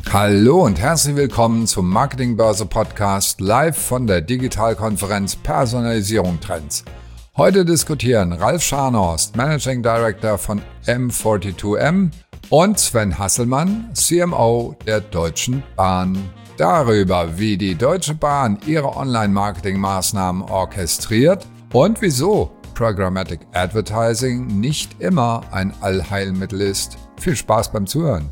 Hallo und herzlich willkommen zum Marketingbörse Podcast live von der Digitalkonferenz Personalisierung Trends. Heute diskutieren Ralf Scharnhorst, Managing Director von M42M und Sven Hasselmann, CMO der Deutschen Bahn, darüber, wie die Deutsche Bahn ihre Online-Marketing-Maßnahmen orchestriert und wieso Programmatic Advertising nicht immer ein Allheilmittel ist. Viel Spaß beim Zuhören.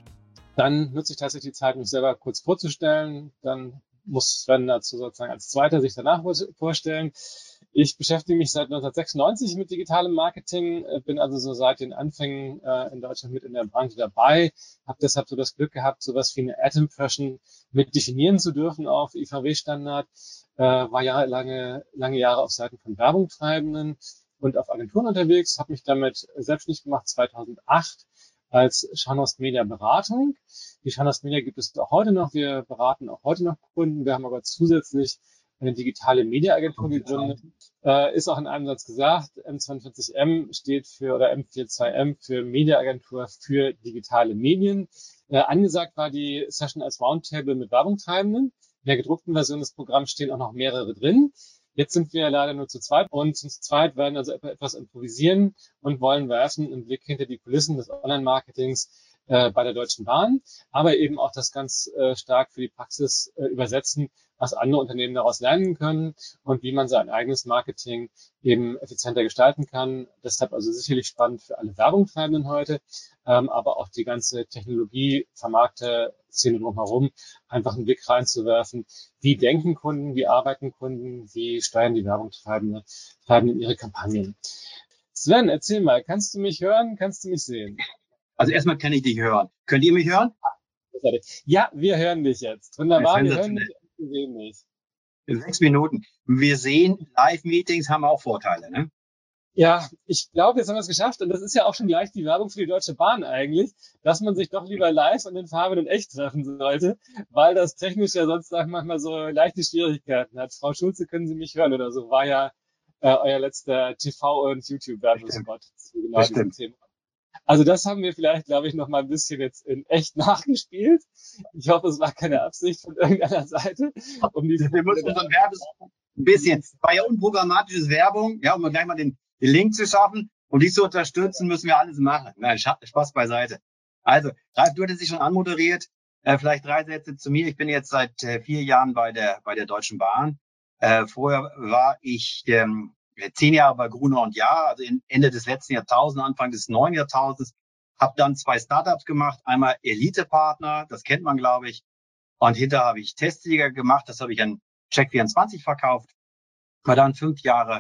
Dann nutze ich tatsächlich die Zeit, mich selber kurz vorzustellen. Dann muss Sven dazu sozusagen als Zweiter sich danach vorstellen. Ich beschäftige mich seit 1996 mit digitalem Marketing, bin also so seit den Anfängen in Deutschland mit in der Branche dabei, habe deshalb so das Glück gehabt, sowas wie eine Ad-Impression mit definieren zu dürfen auf IVW-Standard, war lange Jahre auf Seiten von Werbungtreibenden und auf Agenturen unterwegs, habe mich damit selbstständig gemacht 2008 als Scharnhorst Media Beratung. Die Scharnhorst Media gibt es auch heute noch. Wir beraten auch heute noch Kunden. Wir haben aber zusätzlich eine digitale Mediaagentur gegründet. Ist auch in einem Satz gesagt, M42M steht für, oder M42M für Mediaagentur für digitale Medien. Angesagt war die Session als Roundtable mit Werbungtreibenden. In der gedruckten Version des Programms stehen auch noch mehrere drin. Jetzt sind wir leider nur zu zweit und zu zweit werden also etwas improvisieren und wollen werfen einen Blick hinter die Kulissen des Online-Marketings bei der Deutschen Bahn, aber eben auch das ganz stark für die Praxis übersetzen, was andere Unternehmen daraus lernen können und wie man sein eigenes Marketing eben effizienter gestalten kann. Deshalb also sicherlich spannend für alle Werbungtreibenden heute, aber auch die ganze Technologie-vermarkte Szene drumherum, einfach einen Blick reinzuwerfen. Wie denken Kunden, wie arbeiten Kunden, wie steuern die Werbungtreibenden ihre Kampagnen? Sven, erzähl mal, kannst du mich hören, kannst du mich sehen? Also erstmal kann ich dich hören. Könnt ihr mich hören? Ja, wir hören dich jetzt. Wunderbar, wir hören dich, wir sehen dich. In 6 Minuten. Wir sehen, Live-Meetings haben auch Vorteile, ne? Ja, ich glaube, jetzt haben wir es geschafft und das ist ja auch schon gleich die Werbung für die Deutsche Bahn eigentlich, dass man sich doch lieber live und in Farbe und echt treffen sollte, weil das technisch ja sonst auch manchmal so leichte Schwierigkeiten hat. Frau Schulze, können Sie mich hören oder so, war ja euer letzter TV- und YouTube-Werbespot zu genau diesem Thema. Also das haben wir vielleicht, glaube ich, noch mal ein bisschen jetzt in echt nachgespielt. Ich hoffe, es war keine Absicht von irgendeiner Seite. Wir müssen unseren Werbespot ein bisschen, war ja unprogrammatisches Werbung, ja, um gleich mal den Link zu schaffen und die zu unterstützen, müssen wir alles machen. Nein, Spaß beiseite. Also, Ralf, du hattest dich schon anmoderiert. Vielleicht 3 Sätze zu mir. Ich bin jetzt seit 4 Jahren bei der Deutschen Bahn. Vorher war ich 10 Jahre bei Gruner und Jahr, also Ende des letzten Jahrtausends, Anfang des neuen Jahrtausends. Habe dann 2 Startups gemacht. Einmal Elite-Partner, das kennt man, glaube ich. Und hinterher habe ich Testsieger gemacht. Das habe ich an Check24 verkauft. War dann 5 Jahre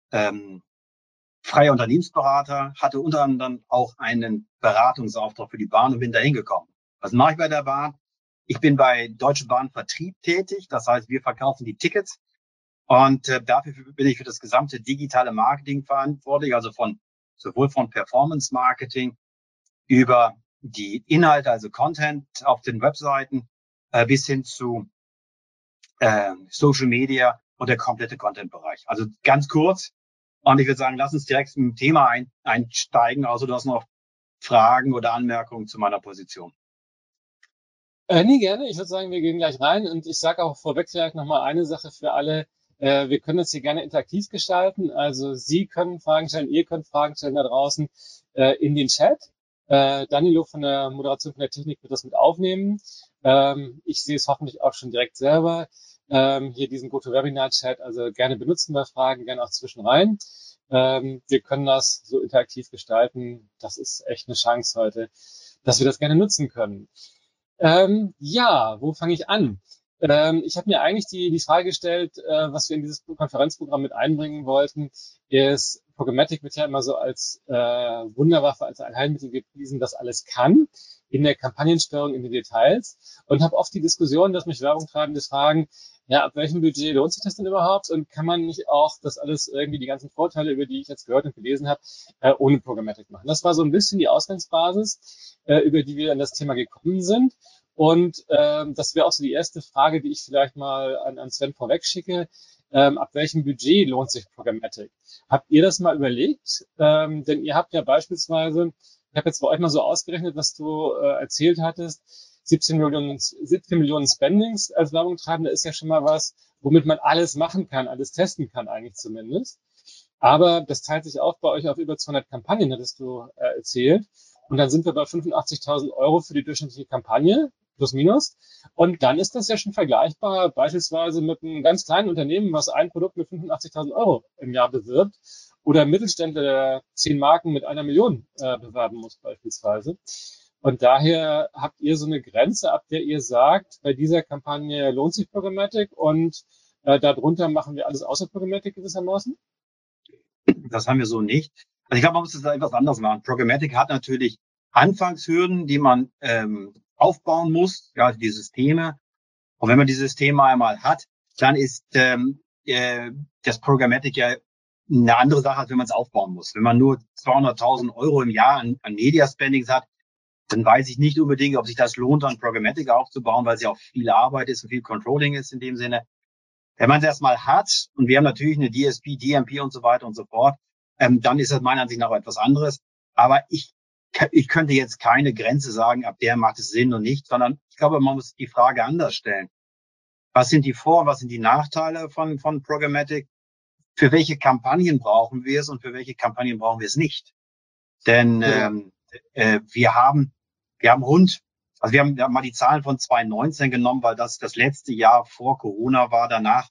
freier Unternehmensberater, hatte unter anderem auch einen Beratungsauftrag für die Bahn und bin da hingekommen. Was mache ich bei der Bahn? Ich bin bei Deutsche Bahn Vertrieb tätig. Das heißt, wir verkaufen die Tickets. Und dafür bin ich für das gesamte digitale Marketing verantwortlich, also sowohl von Performance Marketing über die Inhalte, also Content auf den Webseiten, bis hin zu Social Media und der komplette Content-Bereich. Also ganz kurz. Und ich würde sagen, lass uns direkt mit dem Thema einsteigen. Also du hast noch Fragen oder Anmerkungen zu meiner Position. Nee, gerne. Ich würde sagen, wir gehen gleich rein. Und ich sage auch vorweg vielleicht nochmal eine Sache für alle. Wir können das hier gerne interaktiv gestalten. Also Sie können Fragen stellen, ihr könnt Fragen stellen da draußen in den Chat. Danilo von der Moderation von der Technik wird das mit aufnehmen. Ich sehe es hoffentlich auch schon direkt selber. Hier diesen GoToWebinar-Chat, also gerne benutzen bei Fragen, gerne auch zwischenrein. Wir können das so interaktiv gestalten. Das ist echt eine Chance heute, dass wir das gerne nutzen können. Ja, wo fange ich an? Ich habe mir eigentlich die Frage gestellt, was wir in dieses Konferenzprogramm mit einbringen wollten, ist, Programmatic wird ja immer so als Wunderwaffe, als Allheilmittel gepriesen, das alles kann, in der Kampagnensteuerung, in den Details. Und habe oft die Diskussion, dass mich Werbungtreibende fragen, ja, ab welchem Budget lohnt sich das denn überhaupt? Und kann man nicht auch das alles irgendwie, die ganzen Vorteile, über die ich jetzt gehört und gelesen habe, ohne Programmatic machen? Das war so ein bisschen die Ausgangsbasis, über die wir an das Thema gekommen sind. Und das wäre auch so die erste Frage, die ich vielleicht mal an Sven vorweg schicke. Ab welchem Budget lohnt sich Programmatic? Habt ihr das mal überlegt? Denn ihr habt ja beispielsweise, ich habe jetzt bei euch mal so ausgerechnet, was du erzählt hattest, 17 Millionen Spendings als Werbungtreibender ist ja schon mal was, womit man alles machen kann, alles testen kann eigentlich zumindest. Aber das teilt sich auf bei euch auf über 200 Kampagnen, hattest du erzählt. Und dann sind wir bei 85.000 Euro für die durchschnittliche Kampagne, plus minus. Und dann ist das ja schon vergleichbar beispielsweise mit einem ganz kleinen Unternehmen, was ein Produkt mit 85.000 Euro im Jahr bewirbt oder ein Mittelständler, der 10 Marken mit 1 Million bewerben muss beispielsweise. Und daher habt ihr so eine Grenze, ab der ihr sagt, bei dieser Kampagne lohnt sich Programmatic und darunter machen wir alles außer Programmatic gewissermaßen? Das haben wir so nicht. Also ich glaube, man muss das etwas anders machen. Programmatic hat natürlich Anfangshürden, die man aufbauen muss, ja, die Systeme. Und wenn man die Systeme einmal hat, dann ist das Programmatic ja eine andere Sache, als wenn man es aufbauen muss. Wenn man nur 200.000 Euro im Jahr an Media Spendings hat, dann weiß ich nicht unbedingt, ob sich das lohnt, dann Programmatic aufzubauen, weil es ja auch viel Arbeit ist und viel Controlling ist in dem Sinne. Wenn man es erstmal hat, und wir haben natürlich eine DSP, DMP und so weiter und so fort, dann ist das meiner Ansicht nach etwas anderes. Aber ich könnte jetzt keine Grenze sagen, ab der macht es Sinn und nicht, sondern ich glaube, man muss die Frage anders stellen. Was sind die Vor- und was sind die Nachteile von Programmatic? Für welche Kampagnen brauchen wir es und für welche Kampagnen brauchen wir es nicht? Denn wir haben mal die Zahlen von 2019 genommen, weil das letzte Jahr vor Corona war. Danach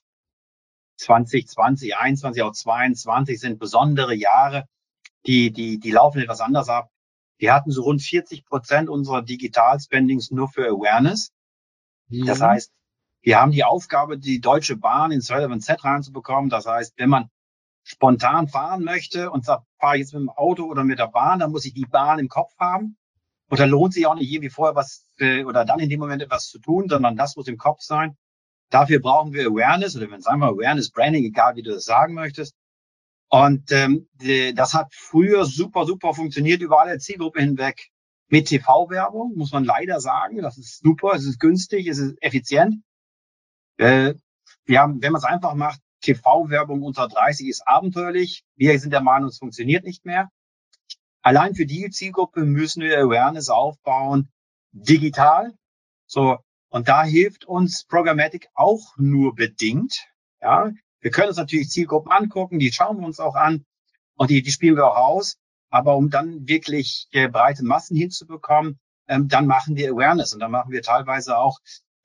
2020, 21, auch 22 sind besondere Jahre. Die laufen etwas anders ab. Wir hatten so rund 40% unserer Digital-Spendings nur für Awareness. Das heißt, wir haben die Aufgabe, die Deutsche Bahn ins Relevant Set reinzubekommen. Das heißt, wenn man spontan fahren möchte und sagt, fahre ich jetzt mit dem Auto oder mit der Bahn, dann muss ich die Bahn im Kopf haben. Und da lohnt sich auch nicht irgendwie vorher oder dann in dem Moment etwas zu tun, sondern das muss im Kopf sein. Dafür brauchen wir Awareness oder sagen wir Awareness, Branding, egal wie du das sagen möchtest. Und das hat früher super funktioniert über alle Zielgruppen hinweg mit TV-Werbung, muss man leider sagen. Das ist super, es ist günstig, es ist effizient. Wenn man es einfach macht, TV-Werbung unter 30 ist abenteuerlich. Wir sind der Meinung, es funktioniert nicht mehr. Allein für die Zielgruppe müssen wir Awareness aufbauen, digital. So, und da hilft uns Programmatic auch nur bedingt. Ja, wir können uns natürlich Zielgruppen angucken, die schauen wir uns auch an und die spielen wir auch aus. Aber um dann wirklich breite Massen hinzubekommen, dann machen wir Awareness und dann machen wir teilweise auch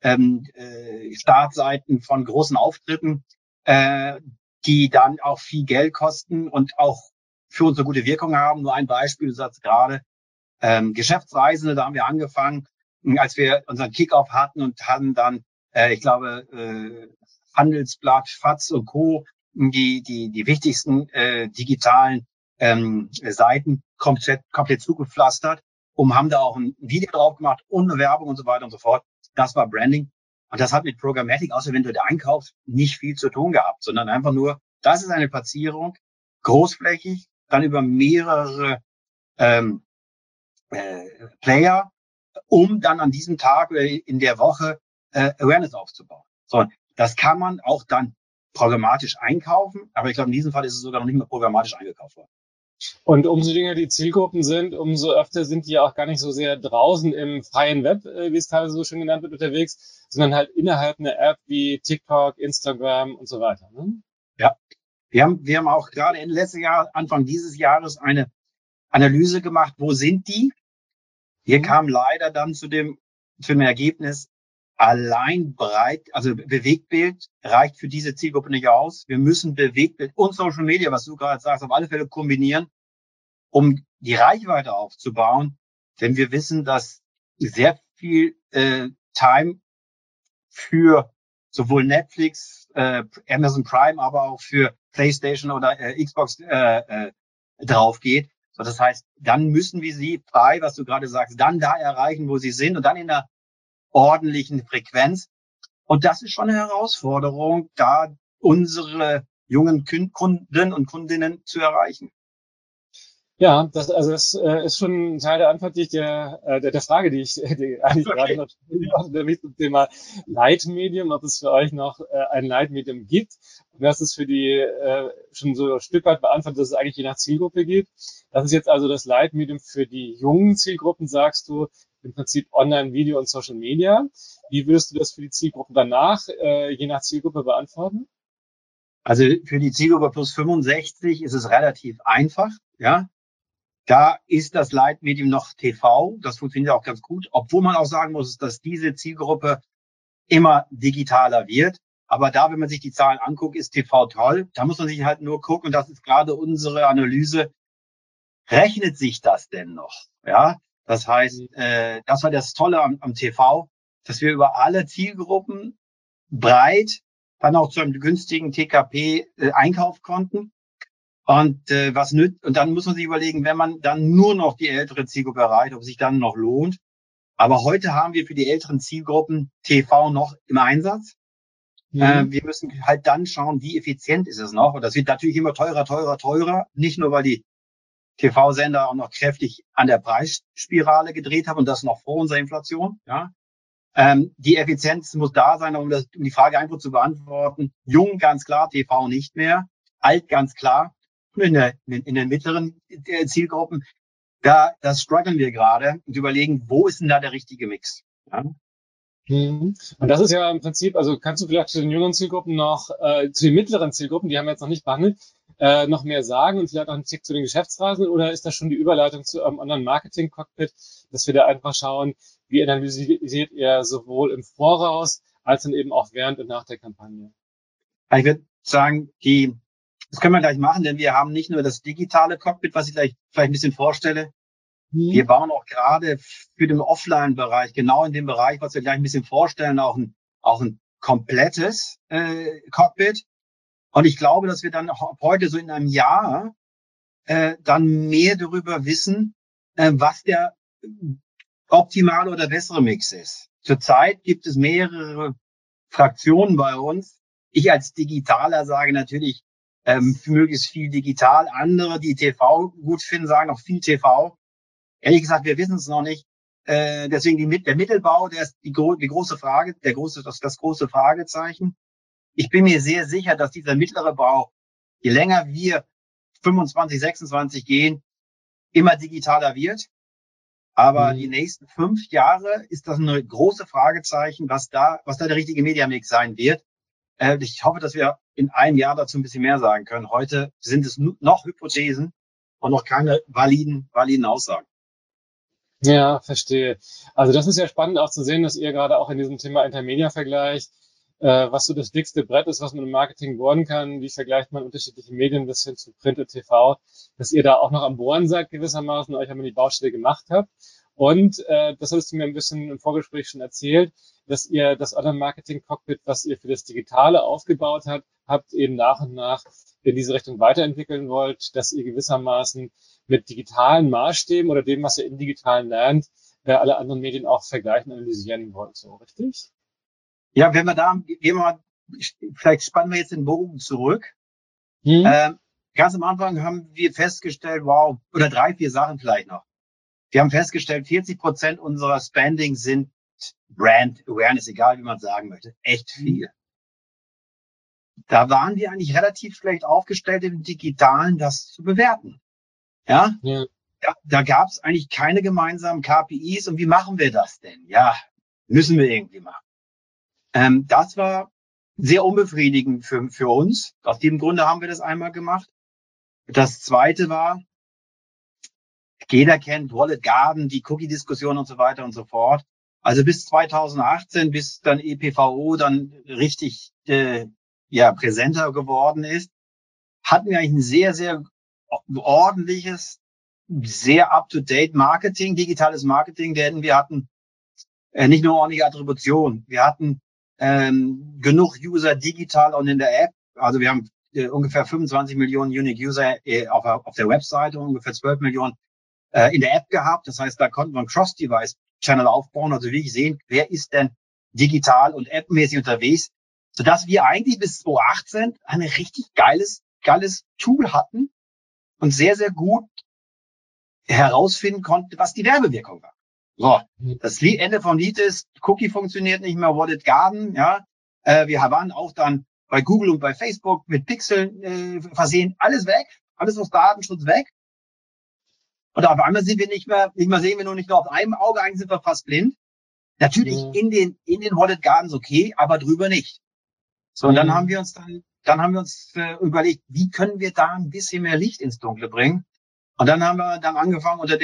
Startseiten von großen Auftritten, die dann auch viel Geld kosten und auch für uns eine gute Wirkung haben. Nur ein Beispiel, du sagst gerade, Geschäftsreisende, da haben wir angefangen, als wir unseren Kickoff hatten und haben dann, ich glaube, Handelsblatt, FAZ und Co., die wichtigsten digitalen Seiten komplett zugepflastert und haben da auch ein Video drauf gemacht und eine Werbung und so weiter und so fort. Das war Branding. Und das hat mit Programmatic, außer wenn du da einkaufst, nicht viel zu tun gehabt, sondern einfach nur, das ist eine Platzierung, großflächig, dann über mehrere Player, um dann an diesem Tag oder in der Woche Awareness aufzubauen. So, das kann man auch dann programmatisch einkaufen, aber ich glaube, in diesem Fall ist es sogar noch nicht mehr programmatisch eingekauft worden. Und umso jünger die Zielgruppen sind, umso öfter sind die ja auch gar nicht so sehr draußen im freien Web, wie es teilweise so schön genannt wird, unterwegs, sondern halt innerhalb einer App wie TikTok, Instagram und so weiter. Ne? Ja, wir haben auch gerade Ende letzten Jahr, Anfang dieses Jahres eine Analyse gemacht, wo sind die? Wir kamen leider dann zu dem Ergebnis, allein also Bewegtbild reicht für diese Zielgruppe nicht aus. Wir müssen Bewegtbild und Social Media, was du gerade sagst, auf alle Fälle kombinieren, um die Reichweite aufzubauen. Denn wir wissen, dass sehr viel Time für sowohl Netflix, Amazon Prime, aber auch für PlayStation oder Xbox drauf geht. So, das heißt, dann müssen wir sie frei, was du gerade sagst, dann da erreichen, wo sie sind und dann in einer ordentlichen Frequenz. Und das ist schon eine Herausforderung, da unsere jungen Kunden und Kundinnen zu erreichen. Ja, das ist schon ein Teil der Antwort, die ich der Frage, die eigentlich gerade noch nämlich zum Thema Leitmedium, ob es für euch noch ein Leitmedium gibt. Und das ist für die schon so ein Stück weit beantwortet, dass es eigentlich je nach Zielgruppe gibt. Das ist jetzt also das Leitmedium für die jungen Zielgruppen, sagst du. im Prinzip Online, Video und Social Media. Wie würdest du das für die Zielgruppen danach, je nach Zielgruppe beantworten? Also für die Zielgruppe plus 65 ist es relativ einfach, ja. Da ist das Leitmedium noch TV. Das funktioniert auch ganz gut, obwohl man auch sagen muss, dass diese Zielgruppe immer digitaler wird. Aber da, wenn man sich die Zahlen anguckt, ist TV toll. Da muss man sich halt nur gucken, und das ist gerade unsere Analyse, rechnet sich das denn noch? Ja, das heißt, das war das Tolle am TV, dass wir über alle Zielgruppen breit dann auch zu einem günstigen TKP einkaufen konnten. Und und dann muss man sich überlegen, wenn man dann nur noch die ältere Zielgruppe erreicht, ob es sich dann noch lohnt. Aber heute haben wir für die älteren Zielgruppen TV noch im Einsatz. Wir müssen halt dann schauen, wie effizient ist es noch. Und das wird natürlich immer teurer. Nicht nur, weil die TV-Sender auch noch kräftig an der Preisspirale gedreht haben und das noch vor unserer Inflation. Ja, die Effizienz muss da sein, um die Frage einfach zu beantworten. Jung ganz klar, TV nicht mehr. Alt ganz klar. Und in den mittleren Zielgruppen, das strugglen wir gerade und überlegen, wo ist denn da der richtige Mix? Ja? Und das ist ja im Prinzip, also kannst du vielleicht zu den jüngeren Zielgruppen noch, zu den mittleren Zielgruppen, die haben wir jetzt noch nicht behandelt, noch mehr sagen und vielleicht auch einen Tick zu den Geschäftsreisen, oder ist das schon die Überleitung zu einem anderen Marketing-Cockpit, dass wir da einfach schauen, wie analysiert ihr sowohl im Voraus als dann eben auch während und nach der Kampagne? Ich würde sagen, das können wir gleich machen, denn wir haben nicht nur das digitale Cockpit, was ich vielleicht ein bisschen vorstelle. Wir bauen auch gerade für den Offline-Bereich, genau in dem Bereich, was wir gleich ein bisschen vorstellen, auch ein komplettes Cockpit. Und ich glaube, dass wir dann heute so in einem Jahr dann mehr darüber wissen, was der optimale oder bessere Mix ist. Zurzeit gibt es mehrere Fraktionen bei uns. Ich als Digitaler sage natürlich möglichst viel digital. Andere, die TV gut finden, sagen auch viel TV. Ehrlich gesagt, wir wissen es noch nicht. Deswegen der Mittelbau, der ist die große Frage, das große Fragezeichen. Ich bin mir sehr sicher, dass dieser mittlere Bau, je länger wir 25, 26 gehen, immer digitaler wird. Aber die nächsten 5 Jahre ist das eine große Fragezeichen, was da der richtige Mediamix sein wird. Ich hoffe, dass wir in einem Jahr dazu ein bisschen mehr sagen können. Heute sind es noch Hypothesen und noch keine validen Aussagen. Ja, verstehe. Also das ist ja spannend auch zu sehen, dass ihr gerade auch in diesem Thema Intermedia-Vergleich, was so das dickste Brett ist, was man im Marketing bohren kann, wie vergleicht man unterschiedliche Medien bis hin zu Print und TV, dass ihr da auch noch am Bohren seid gewissermaßen, euch aber die Baustelle gemacht habt. Und das hattest du mir ein bisschen im Vorgespräch schon erzählt, dass ihr das Online-Marketing-Cockpit, was ihr für das Digitale aufgebaut habt, eben nach und nach in diese Richtung weiterentwickeln wollt, dass ihr gewissermaßen mit digitalen Maßstäben oder dem, was ihr im Digitalen lernt, alle anderen Medien auch vergleichen, analysieren wollt. So, richtig? Ja, vielleicht spannen wir jetzt den Bogen zurück. Ganz am Anfang haben wir festgestellt, oder 3, 4 Sachen vielleicht noch. Wir haben festgestellt, 40% unserer Spending sind Brand Awareness, egal wie man es sagen möchte. Echt viel. Da waren wir eigentlich relativ schlecht aufgestellt im Digitalen, das zu bewerten. Ja? Da gab es eigentlich keine gemeinsamen KPIs. Und wie machen wir das denn? Ja, müssen wir irgendwie machen. Das war sehr unbefriedigend für uns. Aus dem Grunde haben wir das einmal gemacht. Das Zweite war, jeder kennt Wallet Garden, die Cookie-Diskussion und so weiter und so fort. Also bis 2018, bis dann EPVO dann richtig präsenter geworden ist, hatten wir eigentlich ein sehr, sehr ordentliches, sehr up-to-date Marketing, digitales Marketing, denn wir hatten nicht nur ordentliche Attribution, wir hatten genug User digital und in der App. Also wir haben ungefähr 25 Millionen Unique User auf der Webseite, ungefähr 12 Millionen in der App gehabt. Das heißt, da konnten wir einen Cross-Device-Channel aufbauen, also wirklich sehen, wer ist denn digital und appmäßig unterwegs, sodass wir eigentlich bis 2018 ein richtig geiles Tool hatten und sehr, sehr gut herausfinden konnten, was die Werbewirkung war. So, das Ende vom Lied ist, Cookie funktioniert nicht mehr, Wallet Garden, ja. Wir waren auch dann bei Google und bei Facebook mit Pixeln versehen, alles weg, alles aus Datenschutz weg. Und auf einmal sind wir nicht mehr sehen wir nicht nur auf einem Auge, eigentlich sind wir fast blind. Natürlich in den Walled Gardens okay, aber drüber nicht. So, und dann haben wir uns überlegt, wie können wir da ein bisschen mehr Licht ins Dunkle bringen? Und dann haben wir dann angefangen unter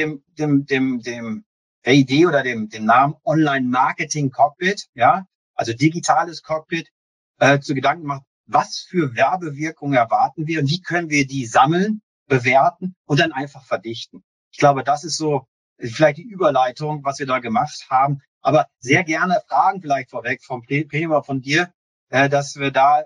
der Idee oder dem Namen Online Marketing Cockpit, ja, also digitales Cockpit, zu Gedanken gemacht, was für Werbewirkung erwarten wir und wie können wir die sammeln, bewerten und dann einfach verdichten. Ich glaube, das ist so vielleicht die Überleitung, was wir da gemacht haben. Aber sehr gerne Fragen vielleicht vorweg vom Prima von dir, dass wir da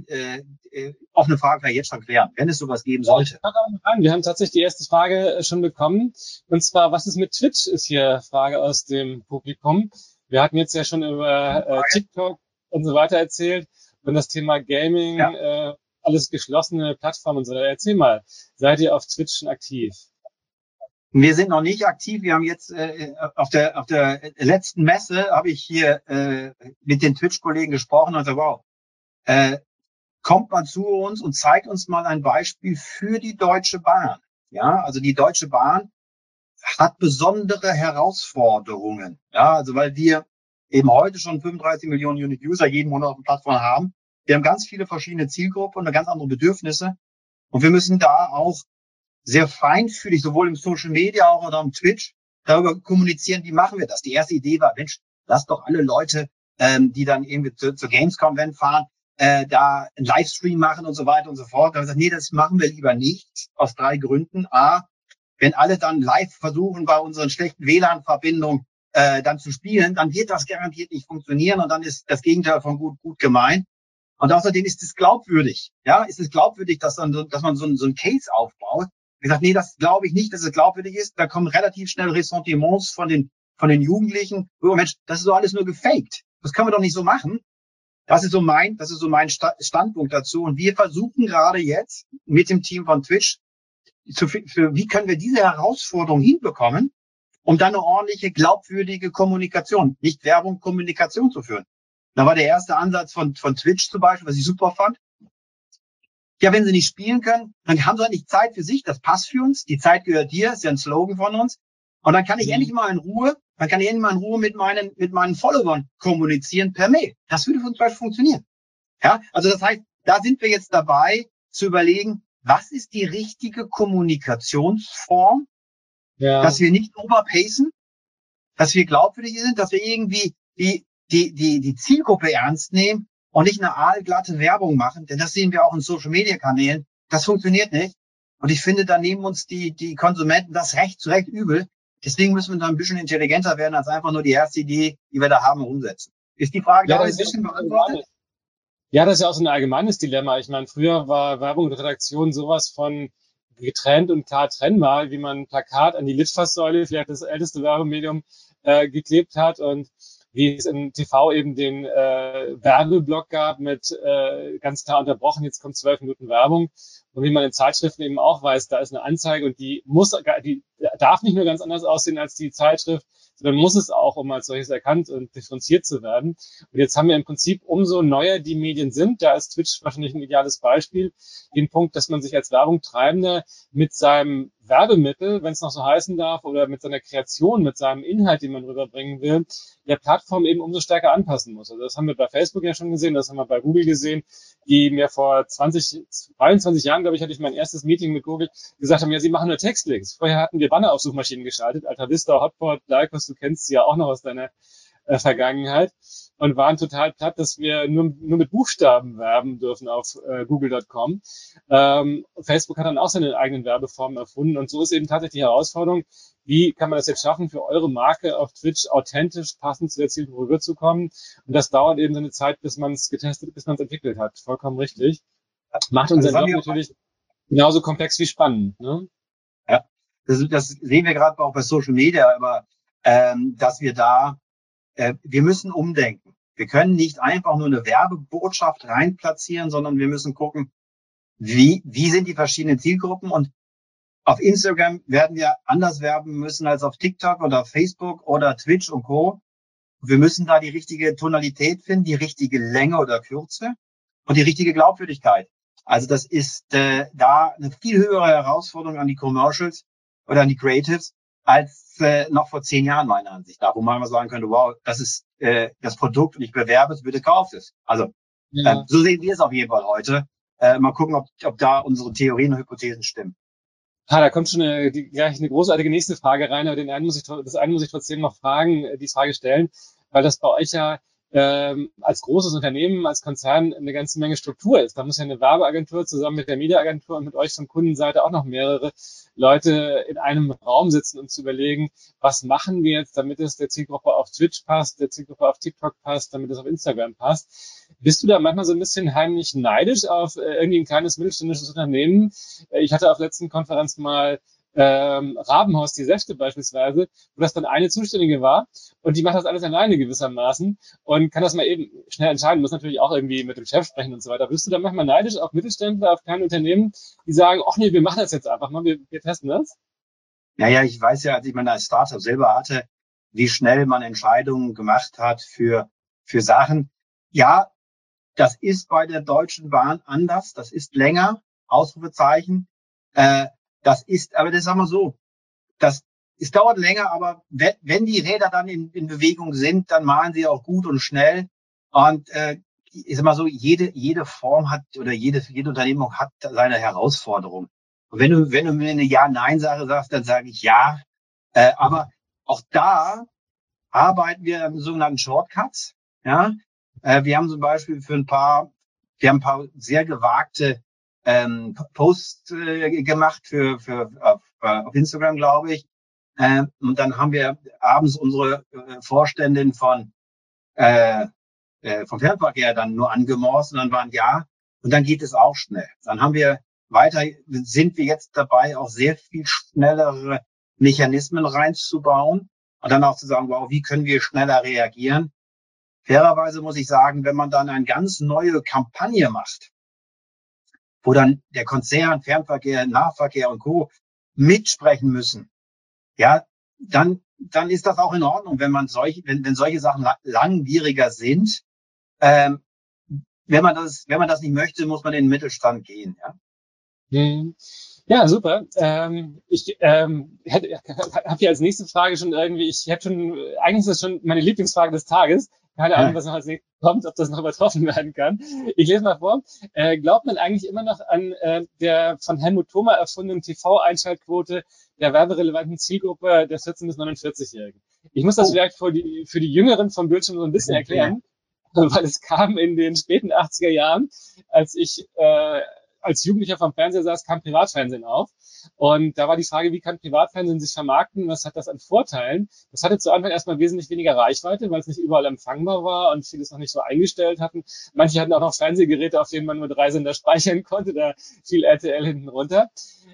offene Fragen vielleicht jetzt schon klären, wenn es sowas geben sollte. Wir haben tatsächlich die erste Frage schon bekommen. Und zwar, was ist mit Twitch, ist hier Frage aus dem Publikum. Wir hatten jetzt ja schon über TikTok und so weiter erzählt. Und das Thema Gaming, alles geschlossene Plattformen und so. Erzähl mal, seid ihr auf Twitch schon aktiv? Wir sind noch nicht aktiv. Wir haben jetzt auf der letzten Messe habe ich hier mit den Twitch-Kollegen gesprochen und gesagt, wow, kommt mal zu uns und zeigt uns mal ein Beispiel für die Deutsche Bahn. Ja, also die Deutsche Bahn hat besondere Herausforderungen. Ja, also weil wir eben heute schon 35 Millionen Unique User jeden Monat auf der Plattform haben. Wir haben ganz viele verschiedene Zielgruppen und ganz andere Bedürfnisse. Und wir müssen da auch sehr feinfühlig, sowohl im Social Media auch oder am Twitch, darüber kommunizieren, wie machen wir das. Die erste Idee war, Mensch, lass doch alle Leute, die dann irgendwie zur Gamescom fahren, da einen Livestream machen und so weiter und so fort. Da haben wir gesagt, nee, das machen wir lieber nicht, aus 3 Gründen. A, wenn alle dann live versuchen, bei unseren schlechten WLAN-Verbindungen dann zu spielen, dann wird das garantiert nicht funktionieren und dann ist das Gegenteil von gut gemeint. Und außerdem ist es glaubwürdig. Ja, ist es glaubwürdig, dass man so ein Case aufbaut. Ich gesagt, nee, das glaube ich nicht, dass es glaubwürdig ist. Da kommen relativ schnell Ressentiments von den Jugendlichen. Oh Mensch, das ist doch alles nur gefaked. Das können wir doch nicht so machen. Das ist so mein Standpunkt dazu. Und wir versuchen gerade jetzt mit dem Team von Twitch, wie können wir diese Herausforderung hinbekommen, um dann eine ordentliche, glaubwürdige Kommunikation, nicht Werbung, Kommunikation zu führen. Da war der erste Ansatz von Twitch zum Beispiel, was ich super fand. Ja, wenn sie nicht spielen können, dann haben sie halt nicht Zeit für sich. Das passt für uns. Die Zeit gehört dir. Ist ja ein Slogan von uns. Und dann kann ich endlich mal in Ruhe mit meinen Followern kommunizieren per Mail. Das würde zum Beispiel funktionieren. Ja, also das heißt, da sind wir jetzt dabei zu überlegen, was ist die richtige Kommunikationsform, dass wir nicht overpacen, dass wir glaubwürdig sind, dass wir irgendwie die Zielgruppe ernst nehmen und nicht eine aalglatte Werbung machen, denn das sehen wir auch in Social-Media-Kanälen. Das funktioniert nicht. Und ich finde, da nehmen uns die Konsumenten das zu Recht übel. Deswegen müssen wir da ein bisschen intelligenter werden, als einfach nur die erste Idee, die wir da haben, umsetzen. Ist die Frage da ein bisschen beantwortet? Ja, das ist ja auch so ein allgemeines Dilemma. Ich meine, früher war Werbung und Redaktion sowas von getrennt und klar trennbar, wie man ein Plakat an die Litfaßsäule, vielleicht das älteste Werbemedium, geklebt hat und wie es im TV eben den Werbeblock gab mit ganz klar unterbrochen, jetzt kommt 12 Minuten Werbung. Und wie man in Zeitschriften eben auch weiß, da ist eine Anzeige und die darf nicht nur ganz anders aussehen als die Zeitschrift, sondern muss es auch, um als solches erkannt und differenziert zu werden. Und jetzt haben wir im Prinzip, umso neuer die Medien sind, da ist Twitch wahrscheinlich ein ideales Beispiel, den Punkt, dass man sich als Werbungtreibender mit seinem Werbemittel, wenn es noch so heißen darf, oder mit seiner Kreation, mit seinem Inhalt, den man rüberbringen will, der Plattform eben umso stärker anpassen muss. Also das haben wir bei Facebook ja schon gesehen, das haben wir bei Google gesehen, die mir vor 23 Jahren, glaube ich, hatte ich mein erstes Meeting mit Google, gesagt haben, ja, sie machen nur Textlinks. Vorher hatten wir Banner auf Suchmaschinen geschaltet, Alta Vista, Hotpot, Lycos, du kennst sie ja auch noch aus deiner Vergangenheit, und waren total platt, dass wir nur mit Buchstaben werben dürfen auf google.com. Facebook hat dann auch seine eigenen Werbeformen erfunden, und so ist eben tatsächlich die Herausforderung, wie kann man das jetzt schaffen, für eure Marke auf Twitch authentisch passend zu der Zielgruppe rüberzukommen, und das dauert eben seine Zeit, bis man es getestet, bis man es entwickelt hat. Vollkommen richtig. Macht unseren Job natürlich genauso komplex wie spannend. Ne? Ja, das sehen wir gerade auch bei Social Media, aber dass wir wir müssen umdenken. Wir können nicht einfach nur eine Werbebotschaft reinplatzieren, sondern wir müssen gucken, wie sind die verschiedenen Zielgruppen, und auf Instagram werden wir anders werben müssen als auf TikTok oder Facebook oder Twitch und Co. Wir müssen da die richtige Tonalität finden, die richtige Länge oder Kürze und die richtige Glaubwürdigkeit. Also das ist da eine viel höhere Herausforderung an die Commercials, oder an die Creatives als noch vor 10 Jahren meiner Ansicht nach, wo man mal sagen könnte, wow, das ist das Produkt und ich bewerbe es, bitte kauft es. Also so sehen wir es auf jeden Fall heute. Mal gucken, ob da unsere Theorien und Hypothesen stimmen. Da kommt schon gleich eine großartige nächste Frage rein, aber das eine muss ich trotzdem noch fragen, die Frage stellen, weil das bei euch ja als großes Unternehmen, als Konzern eine ganze Menge Struktur ist. Da muss ja eine Werbeagentur zusammen mit der Mediaagentur und mit euch von Kundenseite auch noch mehrere Leute in einem Raum sitzen und zu überlegen, was machen wir jetzt, damit es der Zielgruppe auf Twitch passt, der Zielgruppe auf TikTok passt, damit es auf Instagram passt. Bist du da manchmal so ein bisschen heimlich neidisch auf irgendwie ein kleines mittelständisches Unternehmen? Ich hatte auf der letzten Konferenz mal Rabenhaus, die Säfte beispielsweise, wo das dann eine Zuständige war und die macht das alles alleine gewissermaßen und kann das mal eben schnell entscheiden, muss natürlich auch irgendwie mit dem Chef sprechen und so weiter. Bist du da manchmal neidisch auf Mittelständler, auf kleine Unternehmen, die sagen, ach nee, wir machen das jetzt einfach mal, wir testen das? Naja, ich weiß ja, als ich mein Startup selber hatte, wie schnell man Entscheidungen gemacht hat für Sachen. Ja, das ist bei der Deutschen Bahn anders, das ist länger, Ausrufezeichen. Das ist sagen wir so, es dauert länger, aber wenn die Räder dann in Bewegung sind, dann malen sie auch gut und schnell. Und ich sag mal so, jede Form hat oder jede Unternehmung hat seine Herausforderung. Und wenn du mir eine Ja-Nein-Sache sagst, dann sage ich ja. Aber auch da arbeiten wir an sogenannten Shortcuts. Ja, wir haben zum Beispiel ein paar sehr gewagte Posts gemacht auf Instagram, glaube ich. Und dann haben wir abends unsere Vorständin vom Fernverkehr dann nur angemorst und dann waren ja, und dann geht es auch schnell. Dann sind wir jetzt dabei, auch sehr viel schnellere Mechanismen reinzubauen und dann auch zu sagen, wow, wie können wir schneller reagieren? Fairerweise muss ich sagen, wenn man dann eine ganz neue Kampagne macht, wo dann der Konzern, Fernverkehr, Nahverkehr und Co. mitsprechen müssen, ja, dann ist das auch in Ordnung, wenn solche Sachen langwieriger sind. Wenn man das nicht möchte, muss man in den Mittelstand gehen, ja. Ja, super. Ich habe hier als nächste Frage schon irgendwie, eigentlich ist das schon meine Lieblingsfrage des Tages. Keine Ahnung, was noch als nächstes kommt, ob das noch übertroffen werden kann. Ich lese mal vor. Glaubt man eigentlich immer noch an der von Helmut Thoma erfundenen TV-Einschaltquote der werberelevanten Zielgruppe der 14- bis 49-Jährigen? Ich muss das vielleicht für die Jüngeren vom Bildschirm so ein bisschen erklären, weil es kam in den späten 80er Jahren, als ich als Jugendlicher vom Fernseher saß, kam Privatfernsehen auf. Und da war die Frage, wie kann Privatfernsehen sich vermarkten? Was hat das an Vorteilen? Das hatte zu Anfang erstmal wesentlich weniger Reichweite, weil es nicht überall empfangbar war und vieles noch nicht so eingestellt hatten. Manche hatten auch noch Fernsehgeräte, auf denen man nur 3 Sender speichern konnte. Da fiel RTL hinten runter.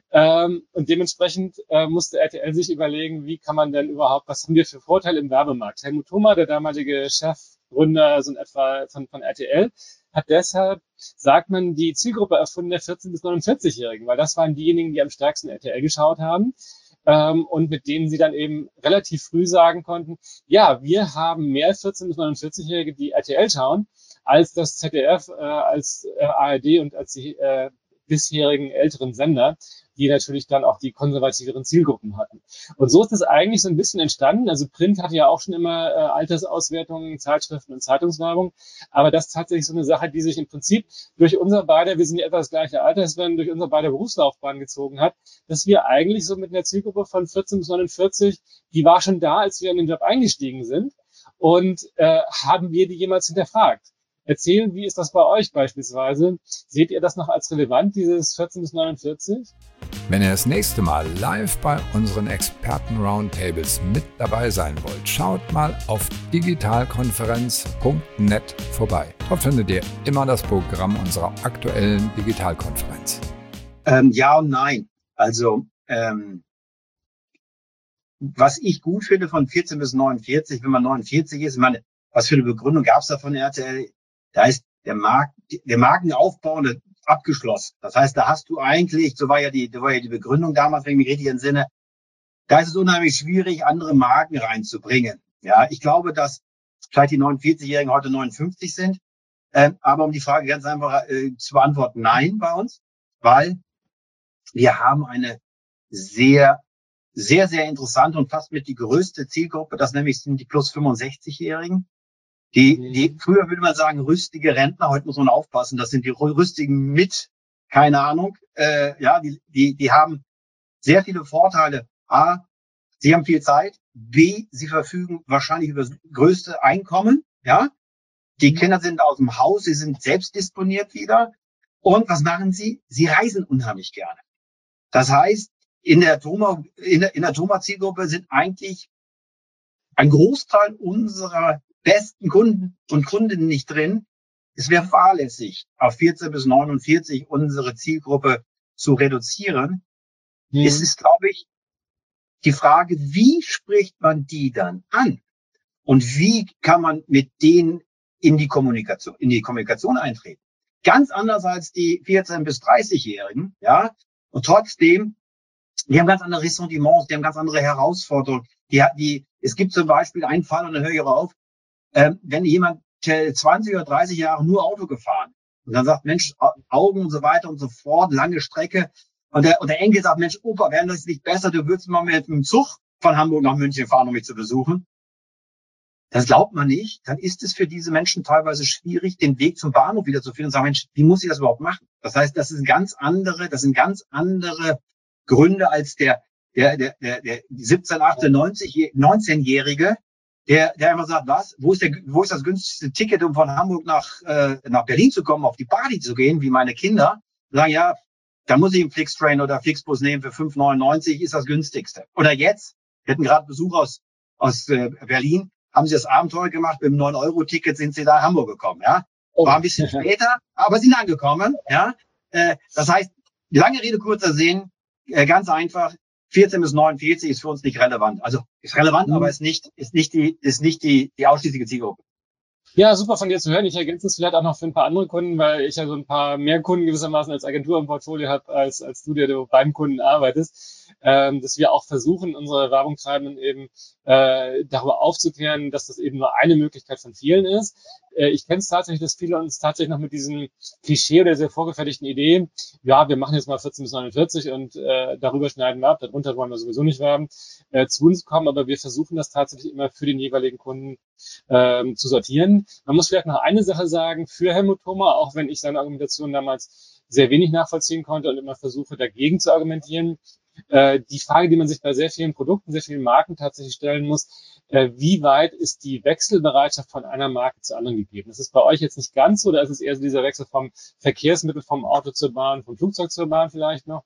Und dementsprechend musste RTL sich überlegen, wie kann man denn überhaupt, was haben wir für Vorteile im Werbemarkt? Helmut Thoma, der damalige Chefgründer so in etwa von RTL, hat deshalb, sagt man, die Zielgruppe erfunden der 14- bis 49-Jährigen, weil das waren diejenigen, die am stärksten RTL geschaut haben und mit denen sie dann eben relativ früh sagen konnten, ja, wir haben mehr 14- bis 49-Jährige, die RTL schauen, als das ZDF, als ARD und als die bisherigen älteren Sender, die natürlich dann auch die konservativeren Zielgruppen hatten. Und so ist es eigentlich so ein bisschen entstanden. Also Print hatte ja auch schon immer Altersauswertungen, Zeitschriften und Zeitungswerbung. Aber das ist tatsächlich so eine Sache, die sich im Prinzip durch unser beide, wir sind ja etwa das gleiche Alter, durch unser beide Berufslaufbahn gezogen hat, dass wir eigentlich so mit einer Zielgruppe von 14 bis 49, die war schon da, als wir in den Job eingestiegen sind. Und haben wir die jemals hinterfragt? Erzählen, wie ist das bei euch beispielsweise? Seht ihr das noch als relevant, dieses 14 bis 49? Wenn ihr das nächste Mal live bei unseren Experten-Roundtables mit dabei sein wollt, schaut mal auf digitalkonferenz.net vorbei. Dort findet ihr immer das Programm unserer aktuellen Digitalkonferenz. Ja und nein. Also, was ich gut finde von 14 bis 49, wenn man 49 ist, ich meine, was für eine Begründung gab es da von RTL? Da ist der Markenaufbau abgeschlossen. Das heißt, da hast du eigentlich, so war ja die Begründung damals, wenn ich mich richtig entsinne, da ist es unheimlich schwierig, andere Marken reinzubringen. Ja, ich glaube, dass vielleicht die 49-Jährigen heute 59 sind. Aber um die Frage ganz einfach zu beantworten, nein bei uns, weil wir haben eine sehr sehr, sehr interessant und fast mit die größte Zielgruppe, das nämlich sind die plus 65-Jährigen. Die früher würde man sagen, rüstige Rentner, heute muss man aufpassen, das sind die rüstigen mit, keine Ahnung, die haben sehr viele Vorteile. A, sie haben viel Zeit. B, sie verfügen wahrscheinlich über das größte Einkommen, ja. Die Kinder sind aus dem Haus, sie sind selbst disponiert wieder. Und was machen sie? Sie reisen unheimlich gerne. Das heißt, in der Thoma-Zielgruppe sind eigentlich ein Großteil unserer besten Kunden und Kundinnen nicht drin. Es wäre fahrlässig, auf 14 bis 49 unsere Zielgruppe zu reduzieren. Es ist, glaube ich, die Frage, wie spricht man die dann an? Und wie kann man mit denen in die Kommunikation eintreten? Ganz anders als die 14 bis 30-Jährigen, ja. Und trotzdem, die haben ganz andere Ressentiments, die haben ganz andere Herausforderungen. Es gibt zum Beispiel einen Fall, und dann höre ich auch auf, wenn jemand 20 oder 30 Jahre nur Auto gefahren und dann sagt, Mensch, Augen und so weiter und so fort, lange Strecke. Und der Enkel sagt, Mensch, Opa, wäre das nicht besser, du würdest mal mit dem Zug von Hamburg nach München fahren, um mich zu besuchen? Das glaubt man nicht. Dann ist es für diese Menschen teilweise schwierig, den Weg zum Bahnhof wieder zu finden und sagen, Mensch, wie muss ich das überhaupt machen? Das heißt, das sind ganz andere Gründe als der 17, 18, 19-Jährige, der einfach sagt, wo ist das günstigste Ticket, um von Hamburg nach Berlin zu kommen, auf die Party zu gehen, wie meine Kinder, sagen, ja, da muss ich einen Flixtrain oder Flixbus nehmen für 5,99, ist das günstigste. Oder jetzt, wir hatten gerade Besuch aus Berlin, haben sie das Abenteuer gemacht, mit dem 9-Euro-Ticket sind sie da in Hamburg gekommen, ja. War ein bisschen später, aber sind angekommen, ja. Das heißt, lange Rede, kurzer Sinn, ganz einfach, 14 bis 49 ist für uns nicht relevant. Also ist relevant, aber ist nicht die ausschließliche Zielgruppe. Ja, super von dir zu hören. Ich ergänze es vielleicht auch noch für ein paar andere Kunden, weil ich ja so ein paar mehr Kunden gewissermaßen als Agentur im Portfolio habe, als du, der du beim Kunden arbeitest, dass wir auch versuchen, unsere Werbungtreibenden eben darüber aufzuklären, dass das eben nur eine Möglichkeit von vielen ist. Ich kenne es tatsächlich, dass viele uns tatsächlich noch mit diesem Klischee oder sehr vorgefertigten Idee, ja, wir machen jetzt mal 14 bis 49 und darüber schneiden wir ab, darunter wollen wir sowieso nicht werben, zu uns kommen, aber wir versuchen das tatsächlich immer für den jeweiligen Kunden zu sortieren. Man muss vielleicht noch eine Sache sagen für Helmut Thoma, auch wenn ich seine Argumentation damals sehr wenig nachvollziehen konnte und immer versuche, dagegen zu argumentieren. Die Frage, die man sich bei sehr vielen Produkten, sehr vielen Marken tatsächlich stellen muss, wie weit ist die Wechselbereitschaft von einer Marke zur anderen gegeben? Das ist bei euch jetzt nicht ganz so, da ist es eher so dieser Wechsel vom Verkehrsmittel, vom Auto zur Bahn, vom Flugzeug zur Bahn vielleicht noch.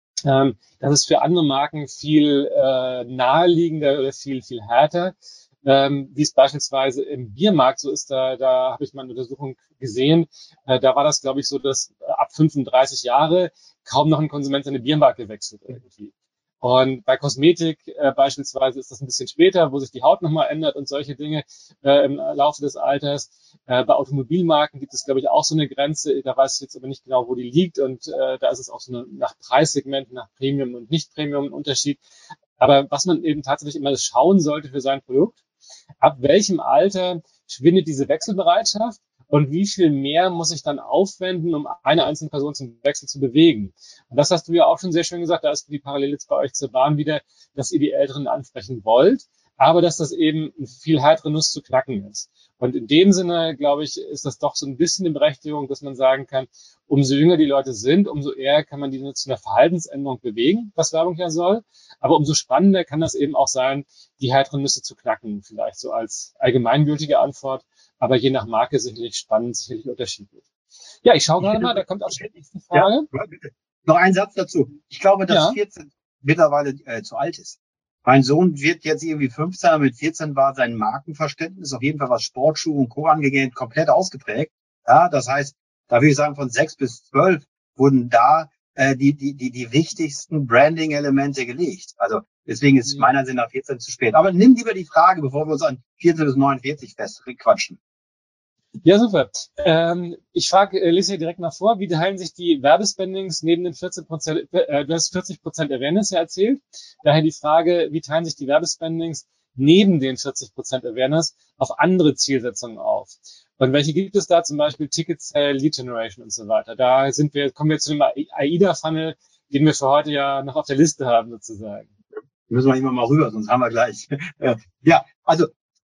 Das ist für andere Marken viel naheliegender oder viel, viel härter. Wie es beispielsweise im Biermarkt so ist, da habe ich mal eine Untersuchung gesehen, da war das, glaube ich, so, dass ab 35 Jahre kaum noch ein Konsument seine Biermarke wechselt irgendwie. Und bei Kosmetik beispielsweise ist das ein bisschen später, wo sich die Haut nochmal ändert und solche Dinge im Laufe des Alters. Bei Automobilmarken gibt es, glaube ich, auch so eine Grenze, da weiß ich jetzt aber nicht genau, wo die liegt und da ist es auch so nach Preissegment, nach Premium und Nicht-Premium ein Unterschied. Aber was man eben tatsächlich immer schauen sollte für sein Produkt, ab welchem Alter schwindet diese Wechselbereitschaft und wie viel mehr muss ich dann aufwenden, um eine einzelne Person zum Wechsel zu bewegen. Und das hast du ja auch schon sehr schön gesagt, da ist die Parallele jetzt bei euch zur Bahn wieder, dass ihr die Älteren ansprechen wollt, aber dass das eben ein viel härtere Nuss zu knacken ist. Und in dem Sinne, glaube ich, ist das doch so ein bisschen die Berechtigung, dass man sagen kann, umso jünger die Leute sind, umso eher kann man die zu einer Verhaltensänderung bewegen, was Werbung ja soll. Aber umso spannender kann das eben auch sein, die härteren Nüsse zu knacken, vielleicht so als allgemeingültige Antwort, aber je nach Marke sicherlich spannend, sicherlich unterschiedlich. Ja, ich schaue gerade mal, da kommt auch schon die nächste Frage. Ja, bitte. Noch ein Satz dazu. Ich glaube, dass 14 mittlerweile zu alt ist. Mein Sohn wird jetzt irgendwie 15, aber mit 14 war sein Markenverständnis auf jeden Fall, was Sportschuhe und Co. angeht, komplett ausgeprägt. Ja, das heißt, da würde ich sagen, von 6 bis 12 wurden da die wichtigsten Branding-Elemente gelegt. Also deswegen ist meiner Ansicht nach 14 zu spät. Aber nimm lieber die Frage, bevor wir uns an 14 bis 49 festquatschen. Ja, super. Ich lese hier direkt mal vor, wie teilen sich die Werbespendings neben den 14%, du hast 40% Awareness ja erzählt, daher die Frage, wie teilen sich die Werbespendings neben den 40% Awareness auf andere Zielsetzungen auf? Und welche gibt es da? Zum Beispiel Ticket Sale, Lead Generation und so weiter. Da kommen wir zu dem AIDA-Funnel, den wir für heute ja noch auf der Liste haben sozusagen. Müssen wir immer mal rüber, sonst haben wir gleich. Ja, also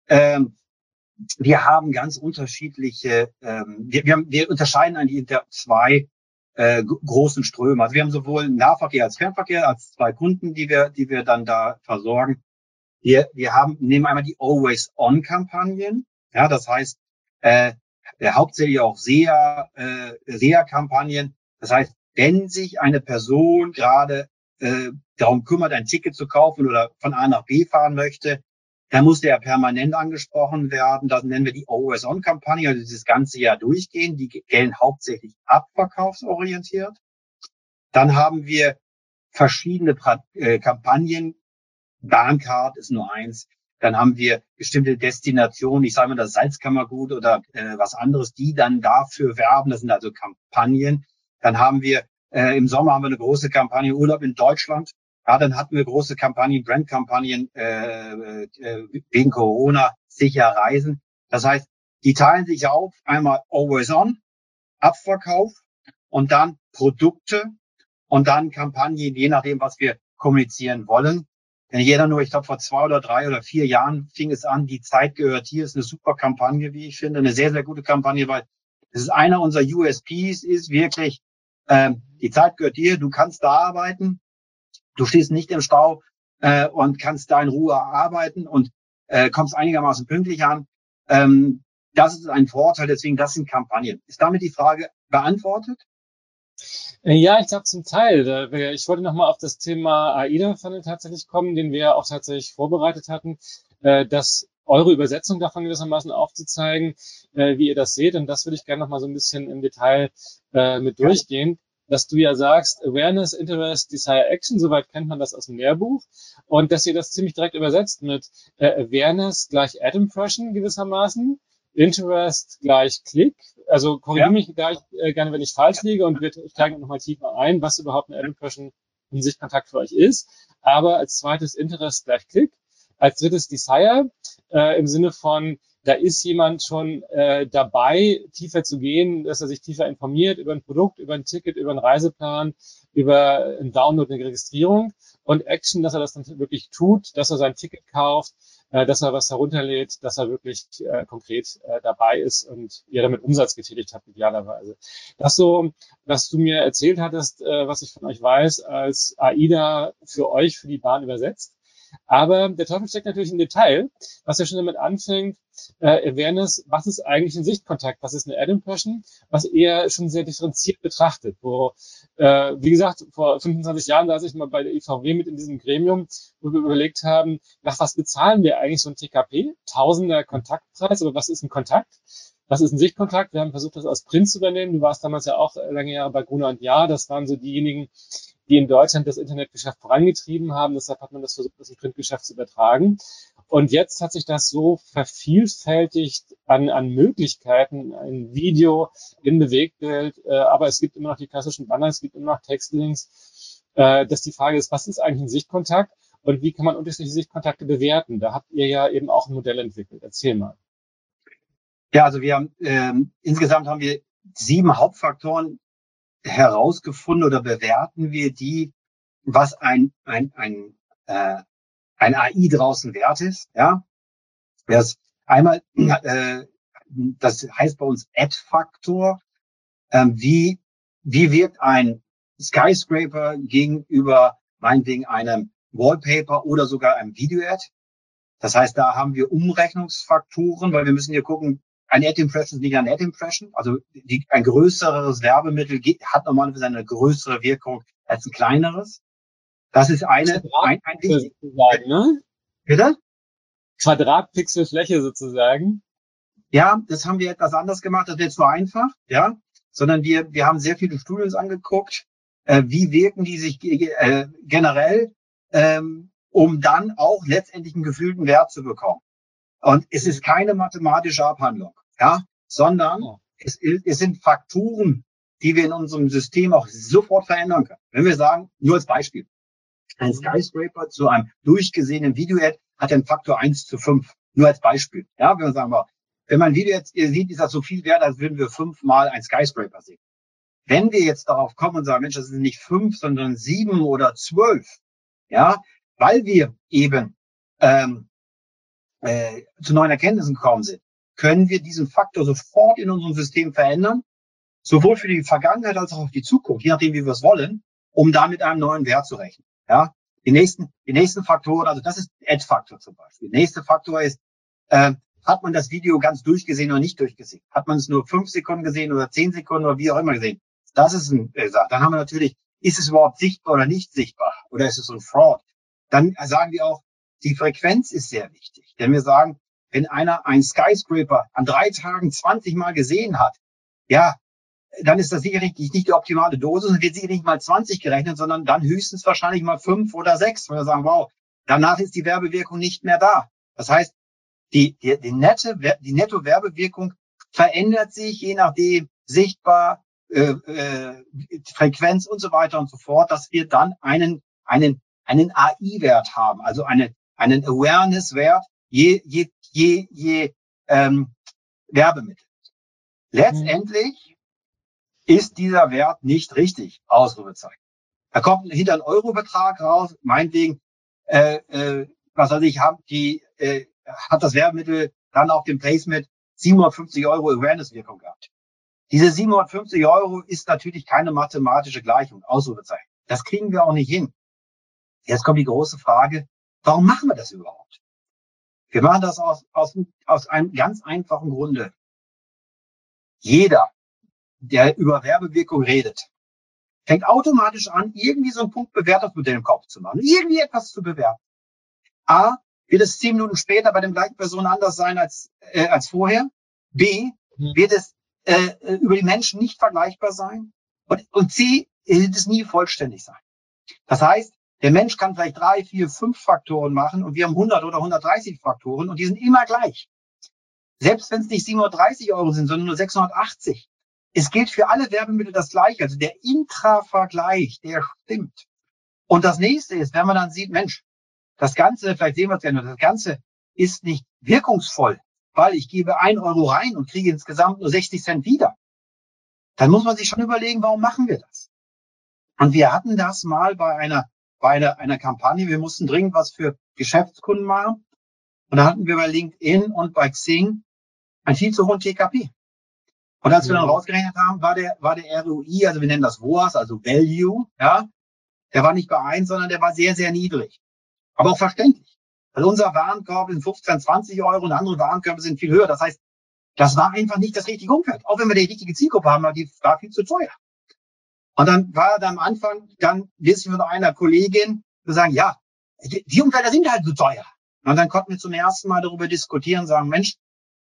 wir haben ganz unterschiedliche, wir unterscheiden eigentlich hinter zwei großen Ströme. Also wir haben sowohl Nahverkehr als Fernverkehr, als zwei Kunden, die wir dann da versorgen. Wir nehmen einmal die Always-On-Kampagnen. Ja, das heißt, hauptsächlich auch SEA-Kampagnen. Das heißt, wenn sich eine Person gerade darum kümmert, ein Ticket zu kaufen oder von A nach B fahren möchte, dann muss der permanent angesprochen werden. Das nennen wir die Always-On-Kampagne, also dieses ganze Jahr durchgehen. Die gelten hauptsächlich abverkaufsorientiert. Dann haben wir verschiedene Kampagnen. Bahncard ist nur eins. Dann haben wir bestimmte Destinationen, ich sage mal das Salzkammergut oder was anderes, die dann dafür werben. Das sind also Kampagnen. Dann haben wir im Sommer haben wir eine große Kampagne Urlaub in Deutschland. Ja, dann hatten wir große Kampagnen, Brandkampagnen wegen Corona, sicher reisen. Das heißt, die teilen sich auf, einmal Always On, Abverkauf und dann Produkte und dann Kampagnen, je nachdem, was wir kommunizieren wollen. Denn jeder nur, ich glaube, vor 2 oder 3 oder 4 Jahren fing es an, die Zeit gehört hier, ist eine super Kampagne, wie ich finde, eine sehr, sehr gute Kampagne, weil es ist einer unserer USPs, ist wirklich, die Zeit gehört dir, du kannst da arbeiten, du stehst nicht im Stau und kannst da in Ruhe arbeiten und kommst einigermaßen pünktlich an. Das ist ein Vorteil, deswegen, das sind Kampagnen. Ist damit die Frage beantwortet? Ja, ich glaube zum Teil. Ich wollte nochmal auf das Thema AIDA-Funnel tatsächlich kommen, den wir ja auch tatsächlich vorbereitet hatten, dass eure Übersetzung davon gewissermaßen aufzuzeigen, wie ihr das seht. Und das würde ich gerne nochmal so ein bisschen im Detail mit durchgehen. Dass du ja sagst, Awareness, Interest, Desire, Action, soweit kennt man das aus dem Lehrbuch. Und dass ihr das ziemlich direkt übersetzt mit Awareness gleich Ad Impression gewissermaßen, Interest gleich Klick. Also korrigiere mich gleich gerne, wenn ich falsch liege, und wir steigen nochmal tiefer ein, was überhaupt eine Ad Impression in Sichtkontakt für euch ist. Aber als zweites Interest gleich Klick. Als drittes Desire im Sinne von, da ist jemand schon dabei, tiefer zu gehen, dass er sich tiefer informiert über ein Produkt, über ein Ticket, über einen Reiseplan, über einen Download, eine Registrierung, und Action, dass er das dann wirklich tut, dass er sein Ticket kauft, dass er was herunterlädt, dass er wirklich konkret dabei ist und ihr damit Umsatz getätigt habt, idealerweise. Das so, was du mir erzählt hattest, was ich von euch weiß, als AIDA für euch, für die Bahn übersetzt. Aber der Teufel steckt natürlich im Detail, was ja schon damit anfängt, Awareness, was ist eigentlich ein Sichtkontakt, was ist eine Ad Impression, was eher schon sehr differenziert betrachtet. Wo, wie gesagt, vor 25 Jahren saß ich mal bei der IVW mit in diesem Gremium, wo wir überlegt haben, nach was bezahlen wir eigentlich so ein TKP? Tausender Kontaktpreis, aber was ist ein Kontakt? Was ist ein Sichtkontakt? Wir haben versucht, das aus Print zu übernehmen. Du warst damals ja auch lange Jahre bei Gruner und Jahr. Das waren so diejenigen, die in Deutschland das Internetgeschäft vorangetrieben haben. Deshalb hat man das versucht, das im Printgeschäft zu übertragen. Und jetzt hat sich das so vervielfältigt an Möglichkeiten, ein Video in Bewegtbild, aber es gibt immer noch die klassischen Banner, es gibt immer noch Textlinks, dass die Frage ist, was ist eigentlich ein Sichtkontakt und wie kann man unterschiedliche Sichtkontakte bewerten? Da habt ihr ja eben auch ein Modell entwickelt. Erzähl mal. Ja, also wir haben insgesamt haben wir 7 Hauptfaktoren herausgefunden oder bewerten wir die, was ein AI draußen wert ist. Ja, das einmal, das heißt bei uns Ad-Faktor. Wie wirkt ein Skyscraper gegenüber meinetwegen einem Wallpaper oder sogar einem Video-Ad? Das heißt, da haben wir Umrechnungsfaktoren, weil wir müssen hier gucken, ein Ad-Impression ist nicht eine Ad-Impression. Also ein größeres Werbemittel hat normalerweise eine größere Wirkung als ein kleineres. Das ist ein wichtig. Ne? Bitte? Quadratpixelfläche sozusagen. Ja, das haben wir etwas anders gemacht. Das wird so einfach, ja. Sondern wir haben sehr viele Studien angeguckt. Wie wirken die sich generell, um dann auch letztendlich einen gefühlten Wert zu bekommen. Und es ist keine mathematische Abhandlung, ja, sondern es sind Faktoren, die wir in unserem System auch sofort verändern können. Wenn wir sagen, nur als Beispiel, ein Skyscraper zu einem durchgesehenen Video-Ad hat einen Faktor 1:5. Nur als Beispiel. Ja, wenn wir sagen, wenn man ein Video jetzt sieht, ist das so viel wert, als würden wir 5-mal ein Skyscraper sehen. Wenn wir jetzt darauf kommen und sagen, Mensch, das sind nicht 5, sondern 7 oder 12, ja, weil wir eben zu neuen Erkenntnissen gekommen sind, können wir diesen Faktor sofort in unserem System verändern, sowohl für die Vergangenheit als auch für die Zukunft, je nachdem, wie wir es wollen, um da mit einem neuen Wert zu rechnen. Ja, die nächsten Faktoren, also das ist Add-Faktor zum Beispiel. Der nächste Faktor ist, hat man das Video ganz durchgesehen oder nicht durchgesehen? Hat man es nur 5 Sekunden gesehen oder 10 Sekunden oder wie auch immer gesehen? Das ist ein Dann haben wir natürlich, ist es überhaupt sichtbar oder nicht sichtbar? Oder ist es ein Fraud? Dann sagen wir auch, die Frequenz ist sehr wichtig. Denn wir sagen, wenn einer einen Skyscraper an 3 Tagen 20 Mal gesehen hat, ja, dann ist das sicherlich nicht die optimale Dosis und wird sicherlich nicht mal 20 gerechnet, sondern dann höchstens wahrscheinlich mal 5 oder 6. Wenn wir sagen, wow, danach ist die Werbewirkung nicht mehr da. Das heißt, die Netto-Werbewirkung verändert sich je nachdem sichtbar, Frequenz und so weiter und so fort, dass wir dann einen AI-Wert haben, also einen Awareness-Wert je Werbemittel. Letztendlich ist dieser Wert nicht richtig, Ausrufezeichen. Da kommt hinter ein Eurobetrag raus, meinetwegen, was weiß ich, hat das Werbemittel dann auf dem Placement 750 € Awareness-Wirkung gehabt. Diese 750 € ist natürlich keine mathematische Gleichung, Ausrufezeichen. Das kriegen wir auch nicht hin. Jetzt kommt die große Frage, warum machen wir das überhaupt? Wir machen das aus einem ganz einfachen Grunde. Jeder, der über Werbewirkung redet, fängt automatisch an, irgendwie so ein Punktbewertungsmodell im Kopf zu machen, irgendwie etwas zu bewerten. A, wird es 10 Minuten später bei den gleichen Personen anders sein als vorher. B, wird es über die Menschen nicht vergleichbar sein. Und C, wird es nie vollständig sein. Das heißt, der Mensch kann vielleicht 3, 4, 5 Faktoren machen und wir haben 100 oder 130 Faktoren und die sind immer gleich. Selbst wenn es nicht 730 € sind, sondern nur 680. Es gilt für alle Werbemittel das Gleiche. Also der Intra-Vergleich, der stimmt. Und das nächste ist, wenn man dann sieht, Mensch, das Ganze, vielleicht sehen wir es ja nur, das Ganze ist nicht wirkungsvoll, weil ich gebe 1 € rein und kriege insgesamt nur 60 Cent wieder. Dann muss man sich schon überlegen, warum machen wir das? Und wir hatten das mal bei einer Kampagne. Wir mussten dringend was für Geschäftskunden machen. Und da hatten wir bei LinkedIn und bei Xing einen viel zu hohen TKP. Und als wir dann rausgerechnet haben, war der ROI, also wir nennen das ROAS, also Value, ja, der war nicht bei 1, sondern der war sehr, sehr niedrig. Aber auch verständlich. Weil unser Warenkorb sind 15, 20 € und andere Warenkörbe sind viel höher. Das heißt, das war einfach nicht das richtige Umfeld. Auch wenn wir die richtige Zielgruppe haben, aber die war viel zu teuer. Und dann war da am Anfang, dann wissen wir von einer Kollegin, zu sagen, ja, die Umfelder sind halt so teuer. Und dann konnten wir zum ersten Mal darüber diskutieren, sagen, Mensch,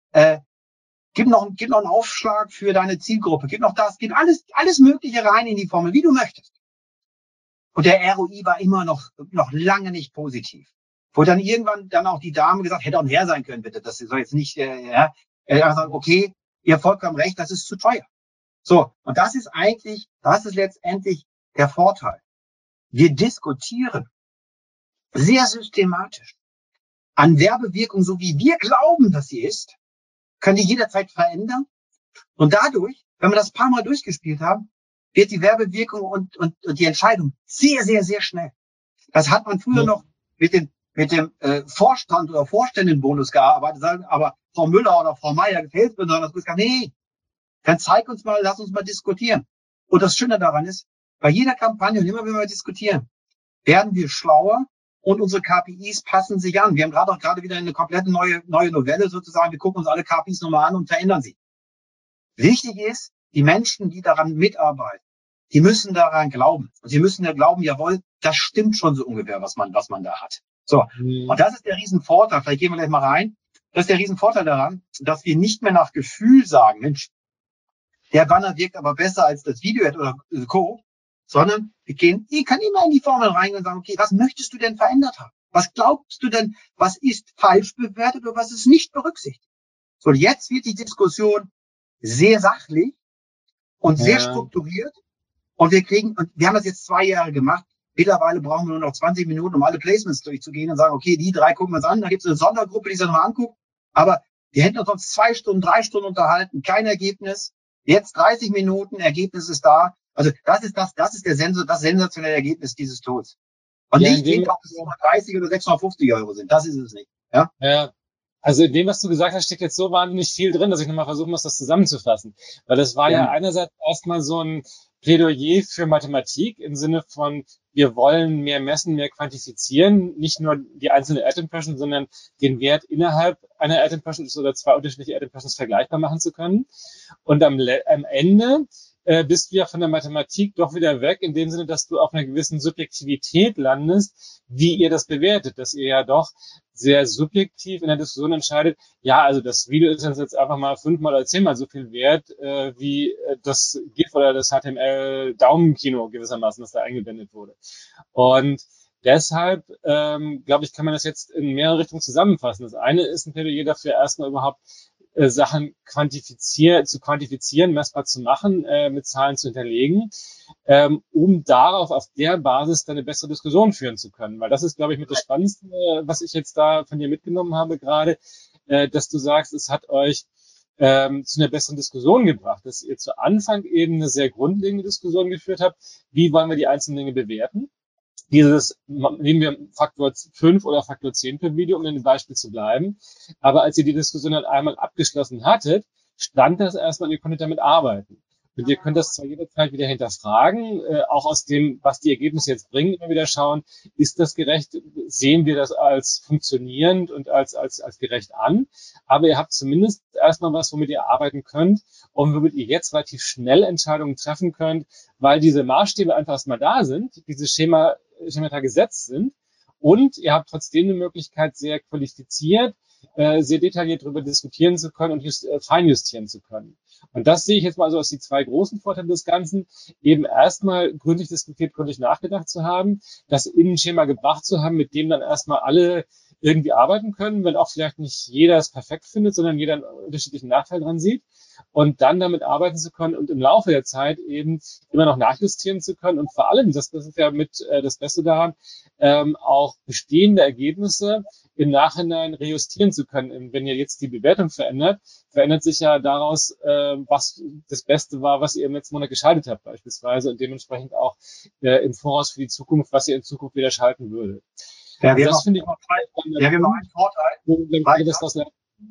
gib noch einen Aufschlag für deine Zielgruppe, gib noch das, gib alles Mögliche rein in die Formel, wie du möchtest. Und der ROI war immer noch lange nicht positiv. Wo dann irgendwann dann auch die Dame gesagt, hätte auch mehr sein können, bitte, das soll jetzt nicht, sagen, okay, ihr habt vollkommen recht, das ist zu teuer. So, und das ist letztendlich der Vorteil. Wir diskutieren sehr systematisch an Werbewirkung, so wie wir glauben, dass sie ist, können die jederzeit verändern. Und dadurch, wenn wir das ein paar Mal durchgespielt haben, wird die Werbewirkung und die Entscheidung sehr, sehr, sehr schnell. Das hat man früher noch mit dem Vorstand oder Vorständinnenbonus gearbeitet, sagen, aber Frau Müller oder Frau Meier gefällt mir besonders gut. Nee, dann zeig uns mal, lass uns mal diskutieren. Und das Schöne daran ist, bei jeder Kampagne und immer wenn wir diskutieren, werden wir schlauer und unsere KPIs passen sich an. Wir haben gerade wieder eine komplette neue Novelle sozusagen. Wir gucken uns alle KPIs nochmal an und verändern sie. Wichtig ist, die Menschen, die daran mitarbeiten, die müssen daran glauben. Und sie müssen ja glauben, jawohl, das stimmt schon so ungefähr, was man da hat. So. Und das ist der Riesenvorteil. Vielleicht gehen wir gleich mal rein. Das ist der Riesenvorteil daran, dass wir nicht mehr nach Gefühl sagen, Mensch, der Banner wirkt aber besser als das Video oder Co., sondern wir können immer in die Formel reingehen und sagen, okay, was möchtest du denn verändert haben? Was glaubst du denn, was ist falsch bewertet oder was ist nicht berücksichtigt? So, jetzt wird die Diskussion sehr sachlich und sehr strukturiert und wir haben das jetzt 2 Jahre gemacht. Mittlerweile brauchen wir nur noch 20 Minuten, um alle Placements durchzugehen und sagen, okay, die 3 gucken wir uns an, da gibt es eine Sondergruppe, die sich nochmal anguckt, aber wir hätten uns sonst 2 Stunden, 3 Stunden unterhalten, kein Ergebnis. Jetzt 30 Minuten, Ergebnis ist da. Also das ist das sensationelle Ergebnis dieses Tools. Und nicht denken, ob es 30 oder 650 Euro sind. Das ist es nicht. Ja? Ja. Also in dem, was du gesagt hast, steckt jetzt so wahnsinnig viel drin, dass ich nochmal versuchen muss, das zusammenzufassen. Weil das war ja einerseits erstmal so ein Plädoyer für Mathematik im Sinne von, wir wollen mehr messen, mehr quantifizieren, nicht nur die einzelne Ad Impression, sondern den Wert innerhalb einer Ad Impression oder zwei unterschiedliche Ad Impressions vergleichbar machen zu können. Und am Ende bist du ja von der Mathematik doch wieder weg, in dem Sinne, dass du auf einer gewissen Subjektivität landest, wie ihr das bewertet, dass ihr ja doch sehr subjektiv in der Diskussion entscheidet, ja, also das Video ist jetzt einfach mal 5-mal oder 10-mal so viel wert, wie das GIF oder das HTML-Daumenkino gewissermaßen, das da eingeblendet wurde. Und deshalb, glaube ich, kann man das jetzt in mehrere Richtungen zusammenfassen. Das eine ist ein Plädoyer dafür, erstmal überhaupt Sachen zu quantifizieren, messbar zu machen, mit Zahlen zu hinterlegen, um darauf, auf der Basis dann eine bessere Diskussion führen zu können. Weil das ist, glaube ich, mit das Spannendste, was ich jetzt da von dir mitgenommen habe gerade, dass du sagst, es hat euch zu einer besseren Diskussion gebracht, dass ihr zu Anfang eben eine sehr grundlegende Diskussion geführt habt. Wie wollen wir die einzelnen Dinge bewerten? Nehmen wir Faktor 5 oder Faktor 10 per Video, um in dem Beispiel zu bleiben. Aber als ihr die Diskussion dann einmal abgeschlossen hattet, stand das erstmal und ihr konntet damit arbeiten. Und ihr könnt das zwar jederzeit wieder hinterfragen, auch aus dem, was die Ergebnisse jetzt bringen, immer wieder schauen, ist das gerecht, sehen wir das als funktionierend und als gerecht an. Aber ihr habt zumindest erstmal was, womit ihr arbeiten könnt und womit ihr jetzt relativ schnell Entscheidungen treffen könnt, weil diese Maßstäbe einfach erstmal da sind, diese Schemata gesetzt sind und ihr habt trotzdem eine Möglichkeit, sehr qualifiziert, sehr detailliert darüber diskutieren zu können und feinjustieren zu können. Und das sehe ich jetzt mal so als die zwei großen Vorteile des Ganzen. Eben erstmal gründlich diskutiert, gründlich nachgedacht zu haben, das Innenschema gebracht zu haben, mit dem dann erstmal alle irgendwie arbeiten können, wenn auch vielleicht nicht jeder es perfekt findet, sondern jeder einen unterschiedlichen Nachteil dran sieht. Und dann damit arbeiten zu können und im Laufe der Zeit eben immer noch nachjustieren zu können und vor allem, das ist ja mit das Beste daran, auch bestehende Ergebnisse im Nachhinein rejustieren zu können. Wenn ihr jetzt die Bewertung verändert sich ja daraus, was das Beste war, was ihr im letzten Monat geschaltet habt beispielsweise und dementsprechend auch im Voraus für die Zukunft, was ihr in Zukunft wieder schalten würdet. Ja, wir haben noch einen Vorteil.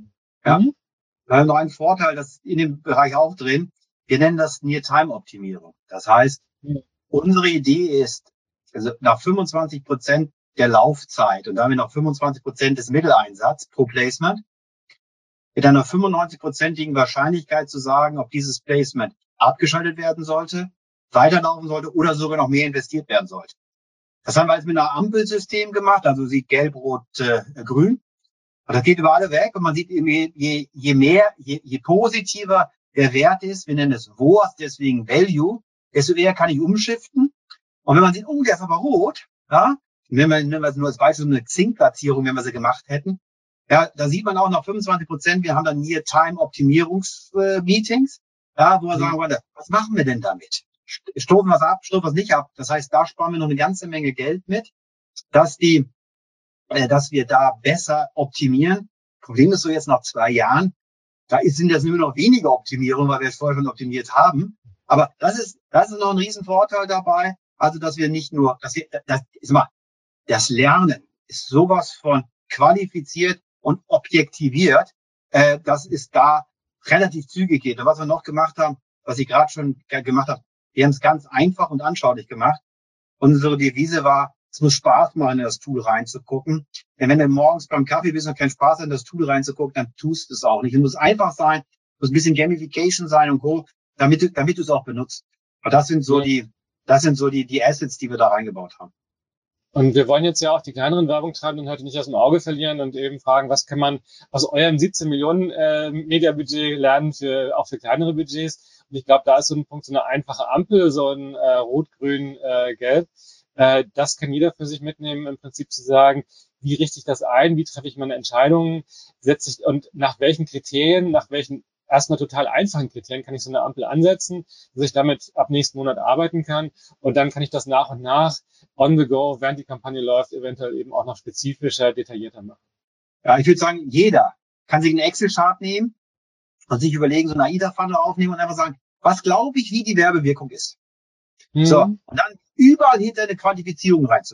Wir haben noch einen Vorteil, das ist in dem Bereich auch drin. Wir nennen das Near-Time-Optimierung. Das heißt, unsere Idee ist, also nach 25% der Laufzeit und damit nach 25% des Mitteleinsatz pro Placement, mit einer 95%igen Wahrscheinlichkeit zu sagen, ob dieses Placement abgeschaltet werden sollte, weiterlaufen sollte oder sogar noch mehr investiert werden sollte. Das haben wir jetzt mit einem Ampelsystem gemacht, also sieht gelb, rot, grün. Und das geht über alle weg und man sieht, je positiver der Wert ist, wir nennen es WOAS, deswegen Value, desto eher kann ich umschiften. Und wenn man sieht, der ist aber rot, ja, nehmen wir nur als Beispiel eine Zinkplatzierung, wenn wir sie gemacht hätten, ja, da sieht man auch noch 25%, wir haben dann Near-Time-Optimierungs-Meetings, ja, wo wir sagen wollen, was machen wir denn damit? Stoßen wir es ab, stoßen wir es nicht ab. Das heißt, da sparen wir noch eine ganze Menge Geld mit, dass wir da besser optimieren. Problem ist so jetzt nach 2 Jahren, sind das nur noch weniger Optimierungen, weil wir es vorher schon optimiert haben. Aber das ist noch ein Riesenvorteil dabei. Also, dass wir nicht nur, das Lernen ist sowas von qualifiziert und objektiviert, dass es da relativ zügig geht. Und was wir noch gemacht haben, was ich gerade schon gemacht habe, wir haben es ganz einfach und anschaulich gemacht. Unsere Devise war, es muss Spaß machen, in das Tool reinzugucken. Denn wenn du morgens beim Kaffee bist und keinen Spaß hast, in das Tool reinzugucken, dann tust du es auch nicht. Es muss einfach sein, muss ein bisschen Gamification sein und Co., damit du es auch benutzt. Und das sind so die Assets, die wir da reingebaut haben. Und wir wollen jetzt ja auch die kleineren Werbung treiben und heute nicht aus dem Auge verlieren und eben fragen, was kann man aus eurem 17 Millionen Media-Budget lernen, auch für kleinere Budgets. Und ich glaube, da ist so ein Punkt, so eine einfache Ampel, so ein Rot, Grün, Gelb. Das kann jeder für sich mitnehmen, im Prinzip zu sagen, wie richte ich das ein, wie treffe ich meine Entscheidungen, und nach welchen Kriterien, nach welchen erstmal total einfachen Kriterien kann ich so eine Ampel ansetzen, dass ich damit ab nächsten Monat arbeiten kann und dann kann ich das nach und nach on the go, während die Kampagne läuft, eventuell eben auch noch spezifischer, detaillierter machen. Ja, ich würde sagen, jeder kann sich einen Excel-Chart nehmen und sich überlegen, so eine AIDA-Funnel aufnehmen und einfach sagen, was glaube ich, wie die Werbewirkung ist. So, und dann überall hinter eine Quantifizierung reinzumachen.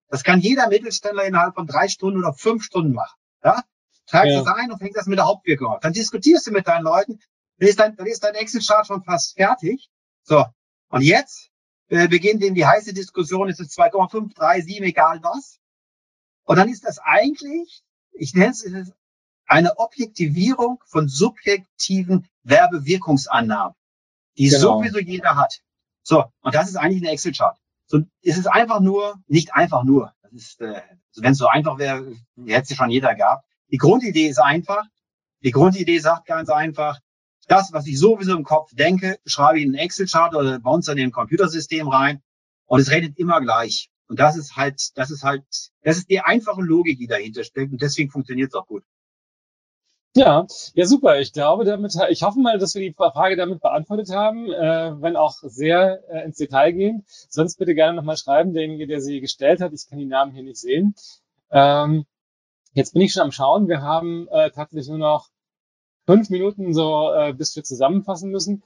Das kann jeder Mittelständler innerhalb von 3 Stunden oder 5 Stunden machen. Ja? Tragst das ein und fängst das mit der Hauptwirkung an. Dann diskutierst du mit deinen Leuten, dann ist dein Excel-Chart schon fast fertig. So, und jetzt beginnt eben die heiße Diskussion, ist es 2,5, 3, 7, egal was. Und dann ist das eigentlich, ich nenne es eine Objektivierung von subjektiven Werbewirkungsannahmen, die sowieso jeder hat. So, und das ist eigentlich ein Excel-Chart. So, es ist einfach nur, nicht einfach nur, das ist, wenn es so einfach wäre, hätte es schon jeder gehabt. Die Grundidee ist einfach. Die Grundidee sagt ganz einfach, das, was ich sowieso im Kopf denke, schreibe ich in einen Excel-Chart oder bei uns dann in ein Computersystem rein und es redet immer gleich. Und das ist die einfache Logik, die dahinter steckt und deswegen funktioniert es auch gut. Ja, super. Ich glaube, ich hoffe mal, dass wir die Frage damit beantwortet haben, wenn auch sehr ins Detail gehen. Sonst bitte gerne nochmal schreiben, derjenige, der sie gestellt hat. Ich kann die Namen hier nicht sehen. Jetzt bin ich schon am Schauen. Wir haben tatsächlich nur noch 5 Minuten, bis wir zusammenfassen müssen.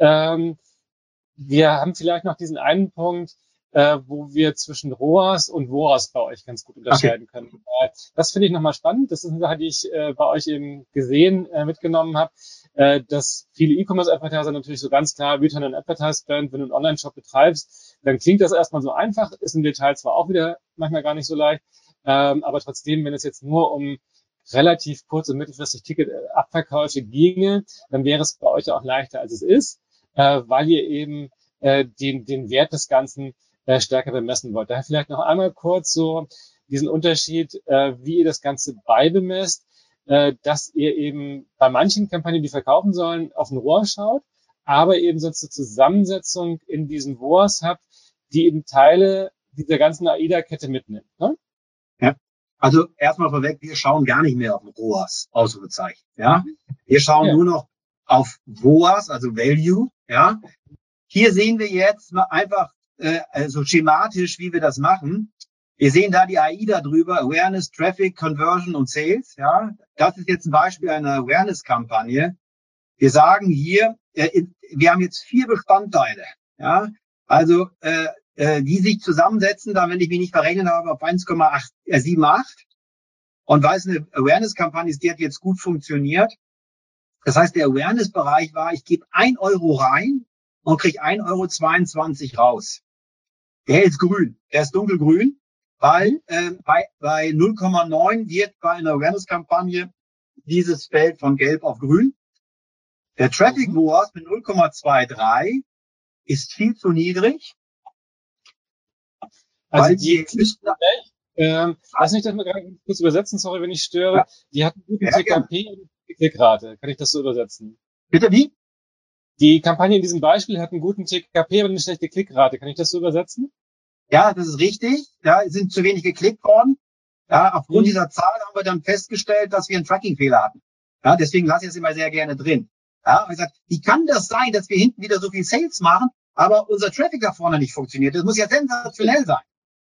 Wir haben vielleicht noch diesen einen Punkt, wo wir zwischen ROAS und WOAS bei euch ganz gut unterscheiden können. Das finde ich nochmal spannend. Das ist eine Sache, die ich bei euch eben mitgenommen habe, dass viele E-Commerce-Advertiser natürlich so ganz klar Return on Advertising Spend, wenn du einen Online-Shop betreibst, dann klingt das erstmal so einfach, ist im Detail zwar auch wieder manchmal gar nicht so leicht, aber trotzdem, wenn es jetzt nur um relativ kurz- und mittelfristig Ticket-Abverkäufe ginge, dann wäre es bei euch auch leichter, als es ist, weil ihr eben den Wert des Ganzen stärker bemessen wollt. Daher vielleicht noch einmal kurz so diesen Unterschied, wie ihr das Ganze beibemesst, dass ihr eben bei manchen Kampagnen, die verkaufen sollen, auf den ROAS schaut, aber eben sonst eine Zusammensetzung in diesen ROAS habt, die eben Teile dieser ganzen AIDA-Kette mitnimmt. Ne? Ja. Also erstmal vorweg, wir schauen gar nicht mehr auf ROAS, Ausrufezeichen. Ja, wir schauen nur noch auf WOAS, also Value. Ja, hier sehen wir jetzt mal einfach so schematisch, wie wir das machen. Wir sehen da die AIDA drüber, Awareness, Traffic, Conversion und Sales. Ja, das ist jetzt ein Beispiel einer Awareness-Kampagne. Wir sagen hier, wir haben jetzt 4 Bestandteile. Ja, also die sich zusammensetzen, dann, wenn ich mich nicht verrechnet habe, auf 1,78. Und weil es eine Awareness-Kampagne ist, die hat jetzt gut funktioniert. Das heißt, der Awareness-Bereich war, ich gebe 1 Euro rein und kriege 1,22 Euro raus. Der ist grün, der ist dunkelgrün, weil bei 0,9 wird bei einer Awareness-Kampagne dieses Feld von gelb auf grün. Der Traffic ROAS mit 0,23 ist viel zu niedrig. Also lass mich das mal gerade kurz übersetzen, sorry, wenn ich störe. Ja. Die hat einen guten TKP und eine Klickrate. Kann ich das so übersetzen? Bitte wie? Die Kampagne in diesem Beispiel hat einen guten TKP, aber eine schlechte Klickrate. Kann ich das so übersetzen? Ja, das ist richtig. Da sind zu wenig geklickt worden. Ja, aufgrund dieser Zahl haben wir dann festgestellt, dass wir einen Tracking-Fehler hatten. Ja, deswegen lasse ich es immer sehr gerne drin. Ja, und ich sage, wie kann das sein, dass wir hinten wieder so viel Sales machen, aber unser Traffic da vorne nicht funktioniert? Das muss ja sensationell sein.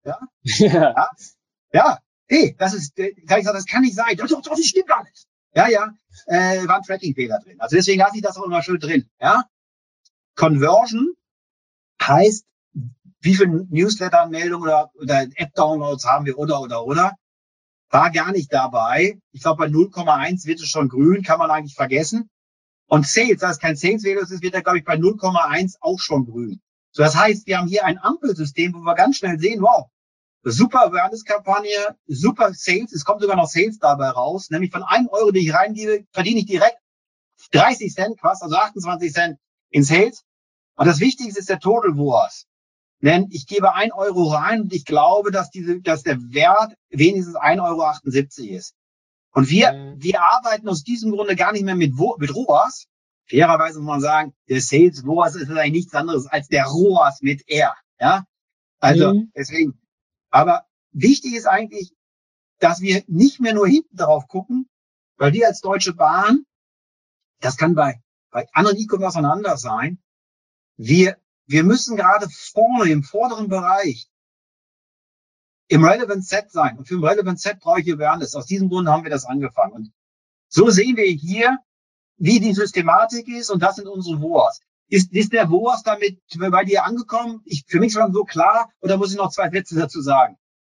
Ja. Hey, das ist, da ich gesagt, das kann nicht sein. Das stimmt gar nicht. Ja, war ein Tracking-Fehler drin. Also deswegen lasse ich das auch immer schön drin. Ja, Conversion heißt, wie viele Newsletter-Anmeldungen oder App-Downloads haben wir oder. War gar nicht dabei. Ich glaube, bei 0,1 wird es schon grün, kann man eigentlich vergessen. Und Sales, da es kein Sales-Value ist, wird er, glaube ich, bei 0,1 auch schon grün. So, das heißt, wir haben hier ein Ampelsystem, wo wir ganz schnell sehen, wow, super Awareness-Kampagne, super Sales, es kommt sogar noch Sales dabei raus, nämlich von 1 Euro, den ich reingebe, verdiene ich direkt 30 Cent fast, also 28 Cent in Sales. Und das Wichtigste ist der Total ROAS. Denn ich gebe 1 Euro rein und ich glaube, dass der Wert wenigstens 1,78 Euro ist. Und wir arbeiten aus diesem Grunde gar nicht mehr mit ROAS. Fairerweise muss man sagen, der Sales ROAS ist eigentlich nichts anderes als der ROAS mit R. Ja, also deswegen. Aber wichtig ist eigentlich, dass wir nicht mehr nur hinten drauf gucken, weil wir als Deutsche Bahn, das kann bei anderen E-Commerce anders sein, wir müssen gerade vorne im vorderen Bereich im Relevant Set sein. Und für ein Relevant Set brauche ich Awareness. Aus diesem Grund haben wir das angefangen. Und so sehen wir hier, wie die Systematik ist. Und das sind unsere ROAS. Ist der ROAS damit bei dir angekommen? Für mich schon so klar. Oder muss ich noch 2 Sätze dazu sagen?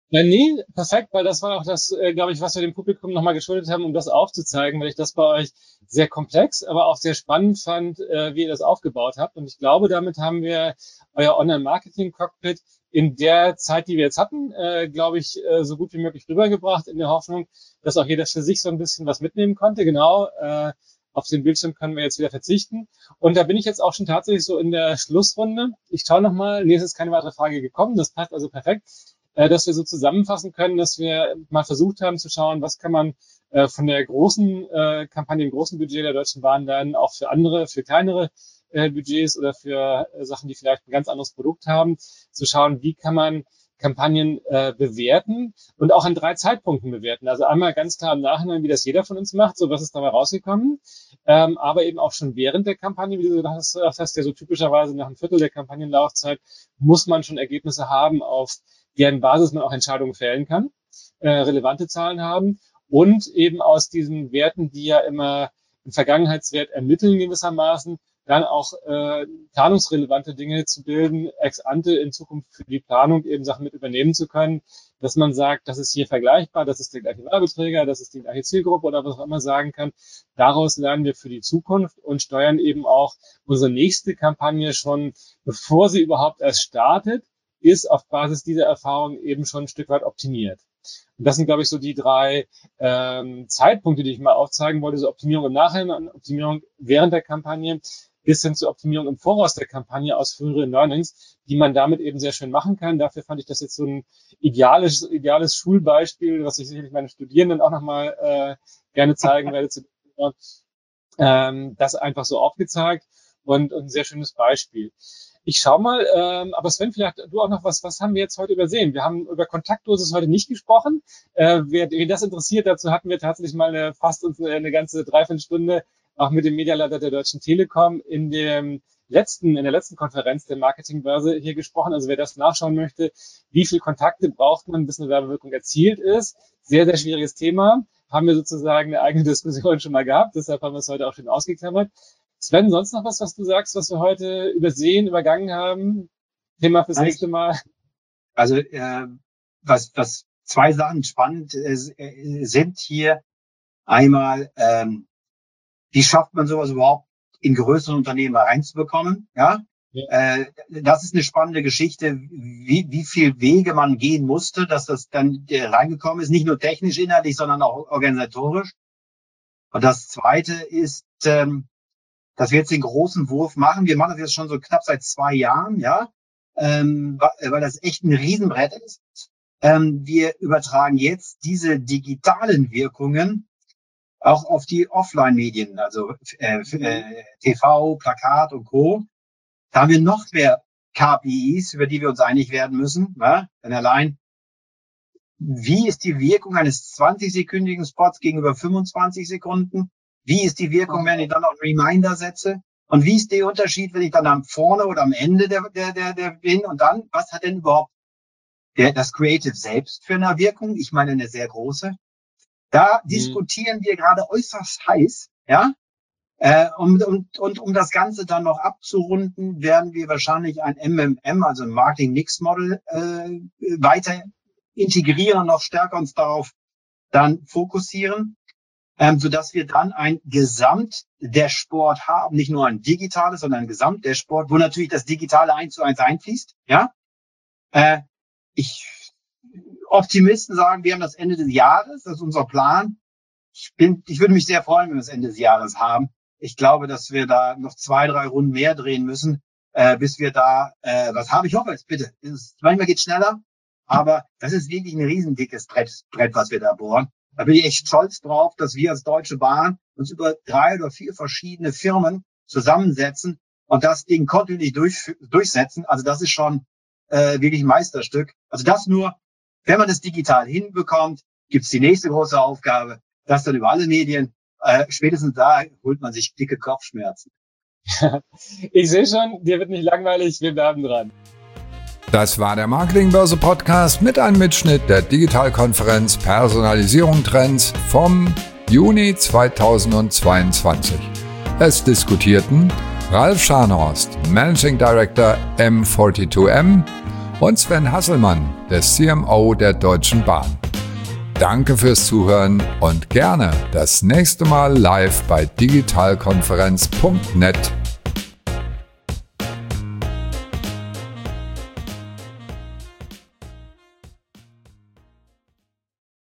Nee, perfekt, weil das war auch das, glaube ich, was wir dem Publikum nochmal geschuldet haben, um das aufzuzeigen, weil ich das bei euch sehr komplex, aber auch sehr spannend fand, wie ihr das aufgebaut habt. Und ich glaube, damit haben wir euer Online-Marketing-Cockpit in der Zeit, die wir jetzt hatten, glaube ich, so gut wie möglich rübergebracht, in der Hoffnung, dass auch jeder für sich so ein bisschen was mitnehmen konnte. Genau, auf den Bildschirm können wir jetzt wieder verzichten. Und da bin ich jetzt auch schon tatsächlich so in der Schlussrunde. Ich schaue nochmal, es ist keine weitere Frage gekommen, das passt also perfekt, dass wir so zusammenfassen können, dass wir mal versucht haben zu schauen, was kann man von der großen Kampagne, dem großen Budget der Deutschen Bahn dann auch für andere, für kleinere Budgets oder für Sachen, die vielleicht ein ganz anderes Produkt haben, zu schauen, wie kann man Kampagnen bewerten und auch an 3 Zeitpunkten bewerten. Also einmal ganz klar im Nachhinein, wie das jeder von uns macht, so was ist dabei rausgekommen, aber eben auch schon während der Kampagne, wie du das hast, ja so typischerweise nach einem Viertel der Kampagnenlaufzeit muss man schon Ergebnisse haben, auf deren Basis man auch Entscheidungen fällen kann, relevante Zahlen haben und eben aus diesen Werten, die ja immer einen Vergangenheitswert ermitteln gewissermaßen, dann auch planungsrelevante Dinge zu bilden, ex ante in Zukunft für die Planung eben Sachen mit übernehmen zu können, dass man sagt, das ist hier vergleichbar, das ist der gleiche Werbeträger, das ist die gleiche Zielgruppe oder was auch immer sagen kann. Daraus lernen wir für die Zukunft und steuern eben auch unsere nächste Kampagne schon, bevor sie überhaupt erst startet, ist auf Basis dieser Erfahrung eben schon ein Stück weit optimiert. Und das sind, glaube ich, so die 3 Zeitpunkte, die ich mal aufzeigen wollte. So Optimierung im Nachhinein, Optimierung während der Kampagne, bis hin zur Optimierung im Voraus der Kampagne aus früheren Learnings, die man damit eben sehr schön machen kann. Dafür fand ich das jetzt so ein ideales Schulbeispiel, was ich sicherlich meinen Studierenden auch nochmal gerne zeigen werde. Das einfach so aufgezeigt und ein sehr schönes Beispiel. Ich schau mal, aber Sven, vielleicht du auch noch was haben wir jetzt heute übersehen? Wir haben über Kontaktdosis heute nicht gesprochen. Wen das interessiert, dazu hatten wir tatsächlich mal eine ganze Dreiviertelstunde auch mit dem Medialeiter der Deutschen Telekom in der letzten Konferenz der Marketingbörse hier gesprochen. Also wer das nachschauen möchte, wie viel Kontakte braucht man, bis eine Werbewirkung erzielt ist. Sehr, sehr schwieriges Thema. Haben wir sozusagen eine eigene Diskussion schon mal gehabt. Deshalb haben wir es heute auch schon ausgeklammert. Sven, sonst noch was du sagst, was wir heute übergangen haben? Thema fürs nächste Mal. Also was 2 Sachen spannend sind hier. Einmal, wie schafft man sowas überhaupt in größeren Unternehmen reinzubekommen? Ja? Das ist eine spannende Geschichte, wie viel Wege man gehen musste, dass das dann reingekommen ist. Nicht nur technisch, inhaltlich, sondern auch organisatorisch. Und das Zweite ist, dass wir jetzt den großen Wurf machen. Wir machen das jetzt schon so knapp seit 2 Jahren, ja, weil das echt ein Riesenbrett ist. Wir übertragen jetzt diese digitalen Wirkungen auch auf die Offline-Medien, also TV, Plakat und Co. Da haben wir noch mehr KPIs, über die wir uns einig werden müssen. Ja? Denn allein, wie ist die Wirkung eines 20-sekündigen Spots gegenüber 25 Sekunden? Wie ist die Wirkung, wenn ich dann noch einen Reminder setze? Und wie ist der Unterschied, wenn ich dann am vorne oder am Ende der bin? Und dann, was hat denn überhaupt das Creative selbst für eine Wirkung? Ich meine, eine sehr große. Da diskutieren wir gerade äußerst heiß, ja. Um das Ganze dann noch abzurunden, werden wir wahrscheinlich ein MMM, also ein Marketing Mix Model, weiter integrieren und noch stärker uns darauf dann fokussieren. Sodass wir dann ein Gesamt-Dashboard haben, nicht nur ein digitales, sondern ein Gesamt-Dashboard, wo natürlich das Digitale 1:1 einfließt. Ja, Optimisten sagen, wir haben das Ende des Jahres, das ist unser Plan. Ich würde mich sehr freuen, wenn wir das Ende des Jahres haben. Ich glaube, dass wir da noch 2, 3 Runden mehr drehen müssen, bis wir da was haben. Ich hoffe es, bitte. Manchmal geht's schneller, aber das ist wirklich ein riesendickes Brett, was wir da bohren. Da bin ich echt stolz drauf, dass wir als Deutsche Bahn uns über 3 oder 4 verschiedene Firmen zusammensetzen und das Ding kontinuierlich durchsetzen. Also das ist schon wirklich ein Meisterstück. Also das nur, wenn man das digital hinbekommt, gibt's die nächste große Aufgabe, das dann über alle Medien. Spätestens da holt man sich dicke Kopfschmerzen. Ich sehe schon, dir wird nicht langweilig, wir bleiben dran. Das war der Marketingbörse Podcast mit einem Mitschnitt der Digitalkonferenz Personalisierung Trends vom Juni 2022. Es diskutierten Ralf Scharnhorst, Managing Director M42M und Sven Hasselmann, der CMO der Deutschen Bahn. Danke fürs Zuhören und gerne das nächste Mal live bei digitalkonferenz.net